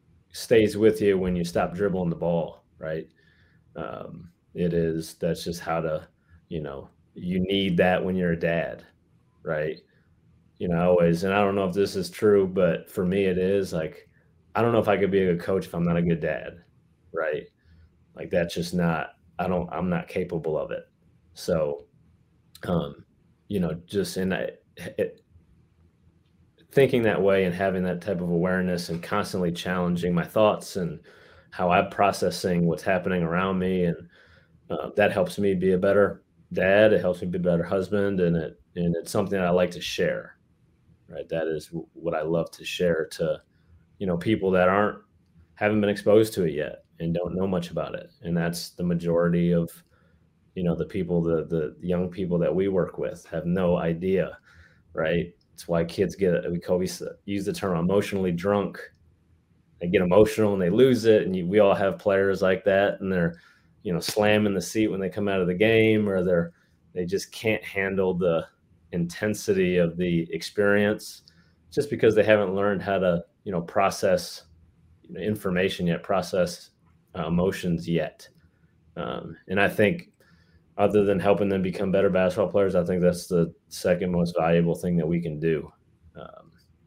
stays with you when you stop dribbling the ball, right? Um, it is, that's just how to, you know, you need that when you're a dad, right? You know, I always, and I don't know if this is true, but for me it is, like, I don't know if I could be a good coach if I'm not a good dad, right? Like, that's just not, I don't, I'm not capable of it. So, um, you know, just in that, it, thinking that way and having that type of awareness and constantly challenging my thoughts and how I'm processing what's happening around me. And uh, that helps me be a better dad. It helps me be a better husband. And it, and it's something that I like to share, right? That is what I love to share to, you know, people that aren't, haven't been exposed to it yet and don't know much about it. And that's the majority of, you know, the people, the, the young people that we work with have no idea, right? It's why kids get, we call, we use the term emotionally drunk. They get emotional and they lose it. And you, we all have players like that, and they're, you know, slamming the seat when they come out of the game, or they're, they just can't handle the intensity of the experience just because they haven't learned how to, you know, process you know, information yet, process uh, emotions yet. Um, and I think, other than helping them become better basketball players, I think that's the second most valuable thing that we can do. Um,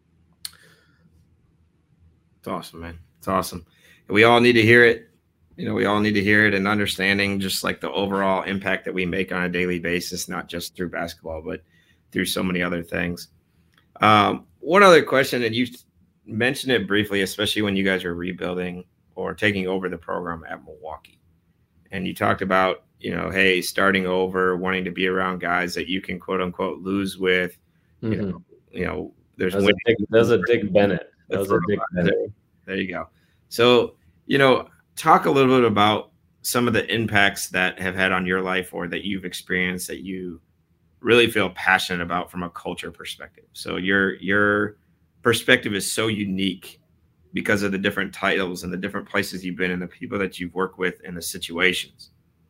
it's awesome, man. It's awesome. We all need to hear it. You know, we all need to hear it, and understanding just like the overall impact that we make on a daily basis, not just through basketball, but through so many other things. Um, one other question, and you mentioned it briefly, especially when you guys were rebuilding or taking over the program at Milwaukee. And you talked about, you know, hey, starting over, wanting to be around guys that you can quote unquote lose with. You mm-hmm. know, you know, there's that was, a Dick, that was a Dick Bennett. That was a Dick Bennett. There you go. So, you know, talk a little bit about some of the impacts that have had on your life or that you've experienced that you really feel passionate about from a culture perspective. So your your perspective is so unique because of the different titles and the different places you've been and the people that you've worked with and the situations.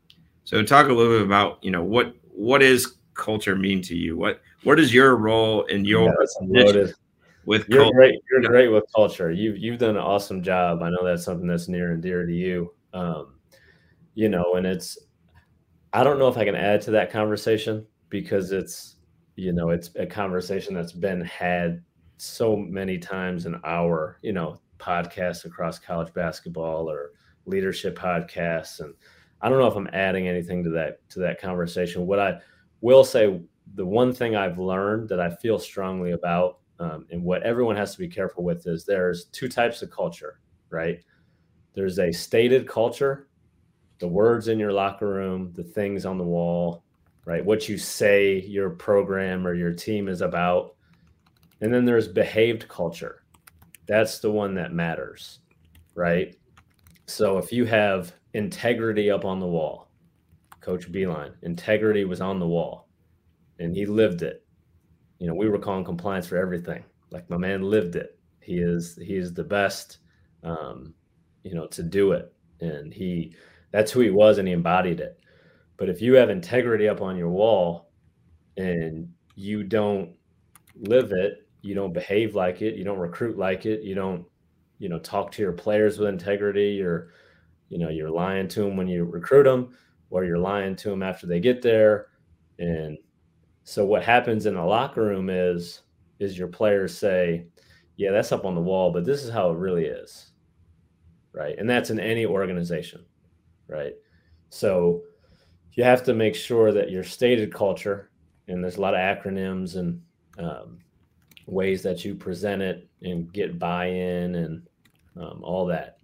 So talk a little bit about, you know, what what is culture mean to you? What what is your role in your yeah, loaded. with you're culture? great. You're great with culture. You've you've done an awesome job. I know that's something that's near and dear to you. Um, you know, and it's I don't know if I can add to that conversation because it's you know it's a conversation that's been had so many times in our you know podcasts across college basketball or leadership podcasts, and I don't know if I'm adding anything to that to that conversation. What I will say, the one thing I've learned that I feel strongly about, um, and what everyone has to be careful with, is there's two types of culture, right? There's a stated culture, the words in your locker room, the things on the wall, right? What you say your program or your team is about. And then there's behaved culture. That's the one that matters, right? So if you have integrity up on the wall, Coach Beilein, integrity was on the wall and he lived it. You know, we were calling compliance for everything. Like, my man lived it. He is, he is the best, um, you know, to do it. And he, that's who he was, and he embodied it. But if you have integrity up on your wall and you don't live it, you don't behave like it, you don't recruit like it, you don't, you know, talk to your players with integrity, or, you know, you're lying to them when you recruit them, or you're lying to them after they get there. And so what happens in the locker room is, is your players say, yeah, that's up on the wall, but this is how it really is. Right. And that's in any organization. Right. So you have to make sure that your stated culture, and there's a lot of acronyms and um, ways that you present it and get buy-in and um, all that.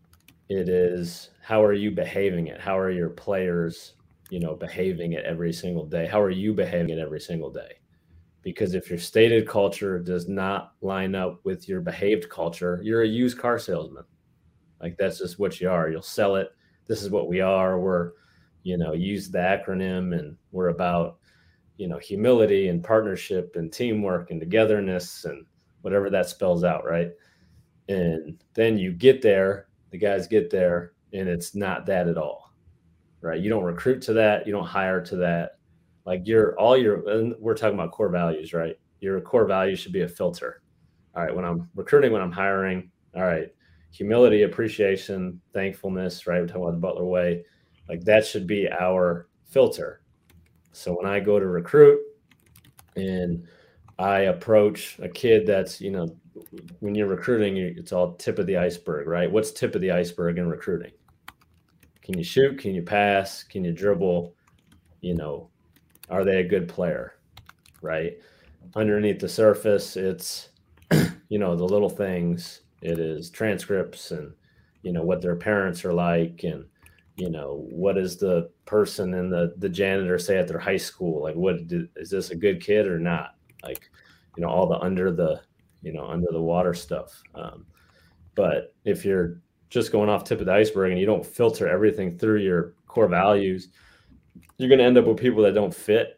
It is, how are you behaving it? How are your players, you know, behaving it every single day? How are you behaving it every single day? Because if your stated culture does not line up with your behaved culture, you're a used car salesman. Like, that's just what you are. You'll sell it. This is what we are. We're, you know, use the acronym, and we're about, you know, humility and partnership and teamwork and togetherness and whatever that spells out. Right. And then you get there, the guys get there, and it's not that at all. Right. You don't recruit to that. You don't hire to that. Like, your, all your, and we're talking about core values, right? Your core values should be a filter. All right. When I'm recruiting, when I'm hiring, all right, humility, appreciation, thankfulness, right? We're talking about the Butler way. Like, that should be our filter. So when I go to recruit and I approach a kid that's, you know, when you're recruiting, it's all tip of the iceberg, right? What's tip of the iceberg in recruiting? Can you shoot? Can you pass? Can you dribble? You know, are they a good player, right? Underneath the surface, it's, you know, the little things. It is transcripts and, you know, what their parents are like, and, you know, what does the person and the, the janitor say at their high school? Like, what did, is this a good kid or not? Like, you know, all the under the, you know, under the water stuff. Um, but if you're just going off tip of the iceberg and you don't filter everything through your core values, you're going to end up with people that don't fit.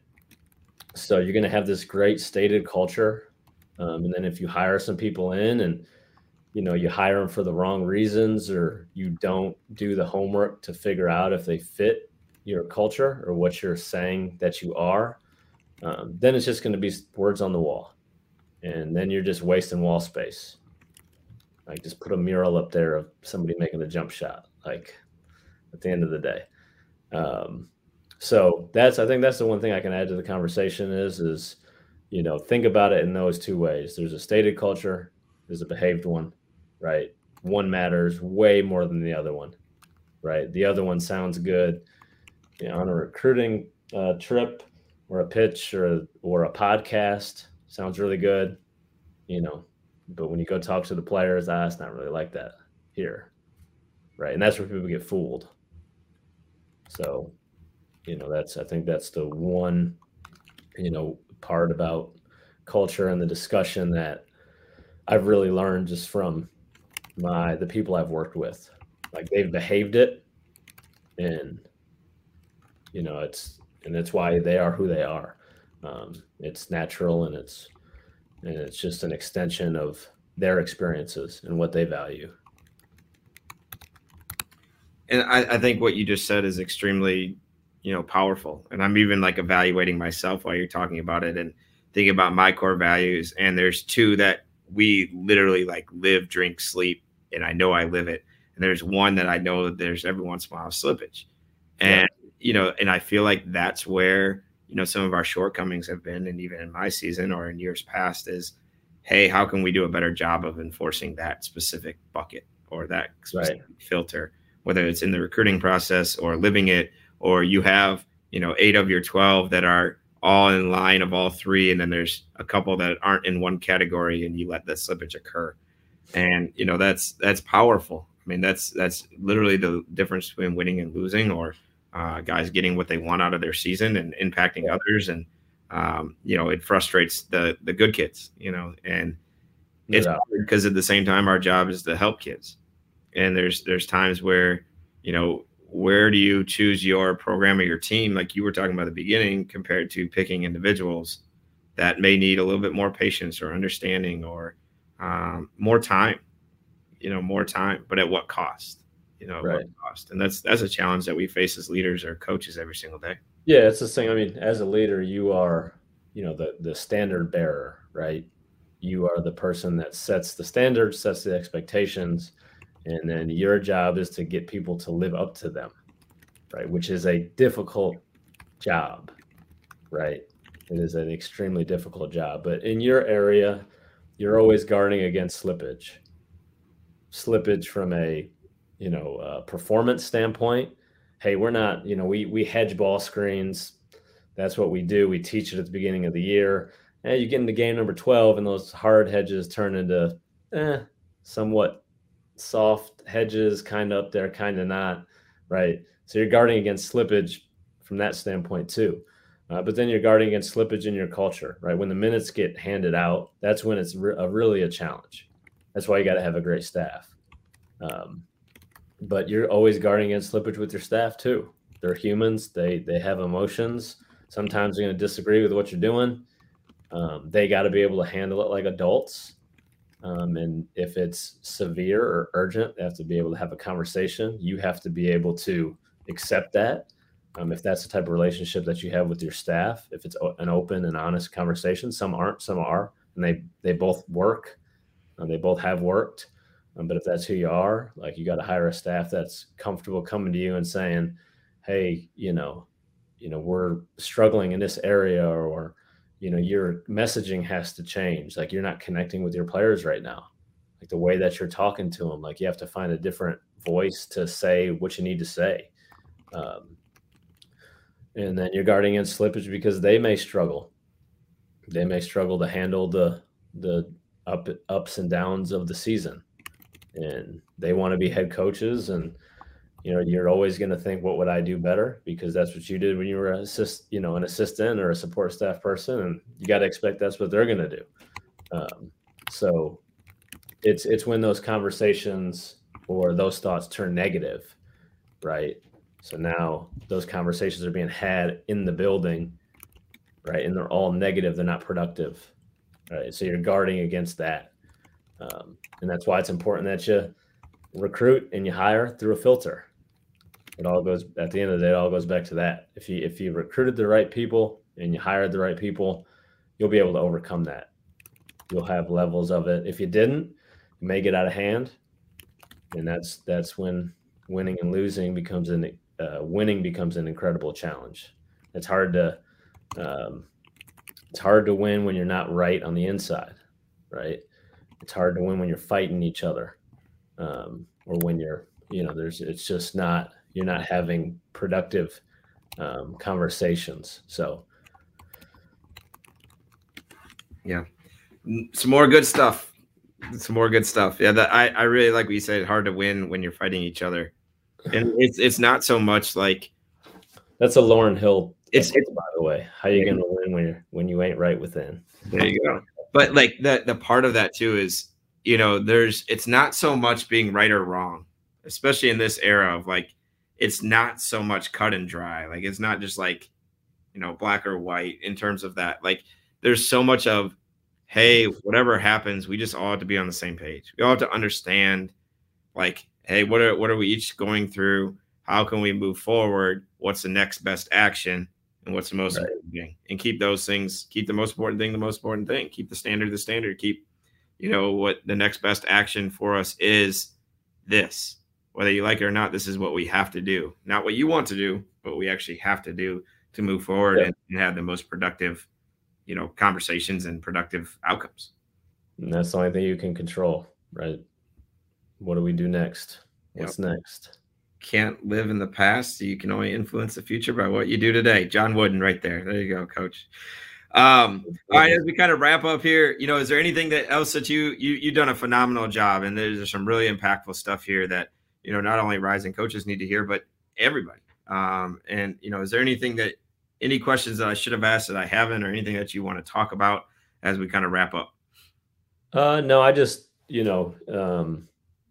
So you're going to have this great stated culture. Um, and then if you hire some people in and, you know, you hire them for the wrong reasons, or you don't do the homework to figure out if they fit your culture or what you're saying that you are, um, then it's just going to be words on the wall. And then you're just wasting wall space. Like, just put a mural up there of somebody making a jump shot, like, at the end of the day. Um, so that's, I think that's the one thing I can add to the conversation is, is, you know, think about it in those two ways. There's a stated culture, there's a behaved one. Right. One matters way more than the other one. Right. The other one sounds good, you know, on a recruiting uh, trip or a pitch or, or a podcast, sounds really good, you know, but when you go talk to the players, ah, it's not really like that here. Right. And that's where people get fooled. So, you know, that's, I think that's the one, you know, part about culture and the discussion that I've really learned just from my the people I've worked with. Like, they've behaved it, and, you know, it's and it's why they are who they are. Um, it's natural, and it's and it's just an extension of their experiences and what they value. And I, I think what you just said is extremely you know, powerful. And I'm even like evaluating myself while you're talking about it and thinking about my core values. And there's two that we literally like live, drink, sleep, and I know I live it. And there's one that I know that there's every once in a while slippage. And, yeah. you know, and I feel like that's where, you know, some of our shortcomings have been. And even in my season or in years past is, hey, how can we do a better job of enforcing that specific bucket or that specific right. filter, whether it's in the recruiting process or living it, or you have, you know, eight of your twelve that are all in line of all three. And then there's a couple that aren't in one category and you let the slippage occur. And, you know, that's, that's powerful. I mean, that's, that's literally the difference between winning and losing, or uh, guys getting what they want out of their season and impacting yeah. others. And, um, you know, it frustrates the, the good kids, you know, and it's yeah. because at the same time, our job is to help kids. And there's, there's times where, you know, where do you choose your program or your team? Like you were talking about at the beginning, compared to picking individuals that may need a little bit more patience or understanding or um, more time, you know, more time, but at what cost, you know, right. what cost. And that's, that's a challenge that we face as leaders or coaches every single day. Yeah. It's the thing. I mean, as a leader, you are, you know, the, the standard bearer, right? You are the person that sets the standards, sets the expectations. And then your job is to get people to live up to them, right? Which is a difficult job, right? It is an extremely difficult job. But in your area, you're always guarding against slippage. Slippage from a, you know, uh, performance standpoint. Hey, we're not, you know, we we hedge ball screens. That's what we do. We teach it at the beginning of the year. And you get into game number twelve, and those hard hedges turn into eh, somewhat soft hedges, kind of up there, kind of not, right? So you're guarding against slippage from that standpoint too. Uh, but then you're guarding against slippage in your culture, right? When the minutes get handed out, that's when it's re- a, really a challenge. That's why you got to have a great staff. Um, but you're always guarding against slippage with your staff too. They're humans. They they have emotions. Sometimes they're going to disagree with what you're doing. Um, they got to be able to handle it like adults. Um, and if it's severe or urgent, they have to be able to have a conversation. You have to be able to accept that. Um, if that's the type of relationship that you have with your staff, if it's an open and honest conversation, some aren't, some are, and they, they both work and they both have worked. Um, but if that's who you are, like you got to hire a staff that's comfortable coming to you and saying, hey, you know, you know, we're struggling in this area, or, or you know, your messaging has to change. Like you're not connecting with your players right now. Like the way that you're talking to them, like you have to find a different voice to say what you need to say. Um, and then you're guarding against slippage because they may struggle. They may struggle to handle the, the up, ups and downs of the season, and they want to be head coaches. And, you know, you're always going to think, what would I do better? Because that's what you did when you were assist, you know, an assistant or a support staff person, and you got to expect that's what they're going to do. Um, so it's, it's when those conversations or those thoughts turn negative, right? So now those conversations are being had in the building, right? And they're all negative. They're not productive, right? So you're guarding against that. Um, and that's why it's important that you recruit and you hire through a filter. It all goes, at the end of the day, it all goes back to that. If you if you recruited the right people and you hired the right people, you'll be able to overcome that. You'll have levels of it. If you didn't, it may get out of hand, and that's that's when winning and losing becomes an uh, winning becomes an incredible challenge. It's hard to um, it's hard to win when you're not right on the inside, right? It's hard to win when you're fighting each other, um, or when you're you know there's it's just not. You're not having productive um, conversations. So, yeah, some more good stuff. Some more good stuff. Yeah, that I, I really like what you said. Hard to win when you're fighting each other, and it's it's not so much like that's a Lauryn Hill. It's, it's by the way, how you yeah. gonna win when you're when you ain't right within? There you go. But like the the part of that too is, you know, there's it's not so much being right or wrong, especially in this era of like. It's not so much cut and dry. Like, it's not just like, you know, black or white in terms of that. Like, there's so much of, hey, whatever happens, we just all have to be on the same page. We all have to understand, like, hey, what are what are we each going through? how can we move forward? What's the next best action? And what's the most Right. important thing? And keep those things, keep the most important thing, the most important thing, keep the standard, the standard, keep, you know, what the next best action for us is this, whether you like it or not, this is what we have to do. Not what you want to do, but we actually have to do to move forward Yeah. and, and have the most productive, you know, conversations and productive outcomes. And that's the only thing you can control, right? What do we do next? What's Yep. next? Can't live in the past, so you can only influence the future by what you do today. John Wooden right there. There you go, coach. Um, all right, as we kind of wrap up here, you know, is there anything that else that you, you, you've done a phenomenal job, and there's some really impactful stuff here that, you know, not only rising coaches need to hear, but everybody. Um, and, you know, is there anything that, any questions that I should have asked that I haven't, or anything that you want to talk about as we kind of wrap up? Uh, no, I just, you know, um,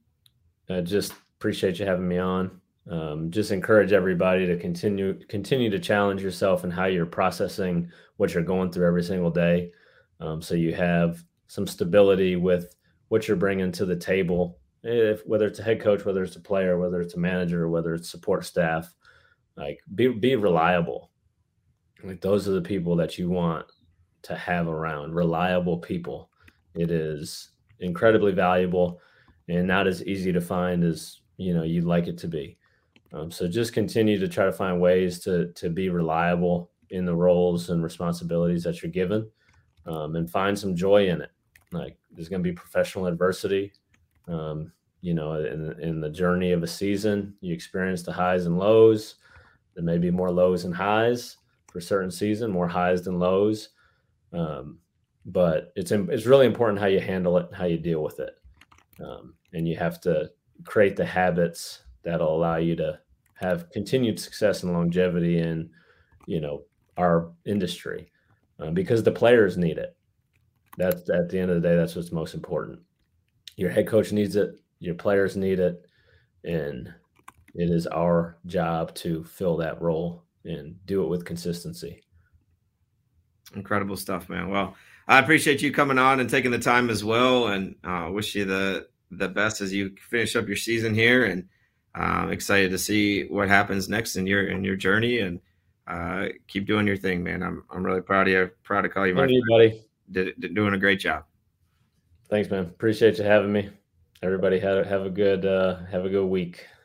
I just appreciate you having me on. Um, just encourage everybody to continue continue to challenge yourself and how you're processing what you're going through every single day. Um, so you have some stability with what you're bringing to the table, if whether it's a head coach, whether it's a player, whether it's a manager, whether it's support staff. Like be be reliable. Like those are the people that you want to have around. Reliable people. It is incredibly valuable and not as easy to find as, you know, you'd like it to be. Um, so just continue to try to find ways to to be reliable in the roles and responsibilities that you're given, um, and find some joy in it. Like there's going to be professional adversity. Um, you know, in, in the journey of a season, you experience the highs and lows. There may be more lows and highs for a certain season, more highs than lows. Um, but it's it's really important how you handle it, how you deal with it. Um, and you have to create the habits that'll allow you to have continued success and longevity in, you know, our industry, uh, because the players need it. That's at the end of the day, that's what's most important. Your head coach needs it. Your players need it. And it is our job to fill that role and do it with consistency. Incredible stuff, man. Well, I appreciate you coming on and taking the time as well, and uh, wish you the the best as you finish up your season here, and I'm uh, excited to see what happens next in your in your journey, and uh, keep doing your thing, man. I'm I'm really proud of you. Proud to call you my friend. Buddy. Did, did doing a great job. Thanks, man. Appreciate you having me. Everybody have have a good uh, have a good week.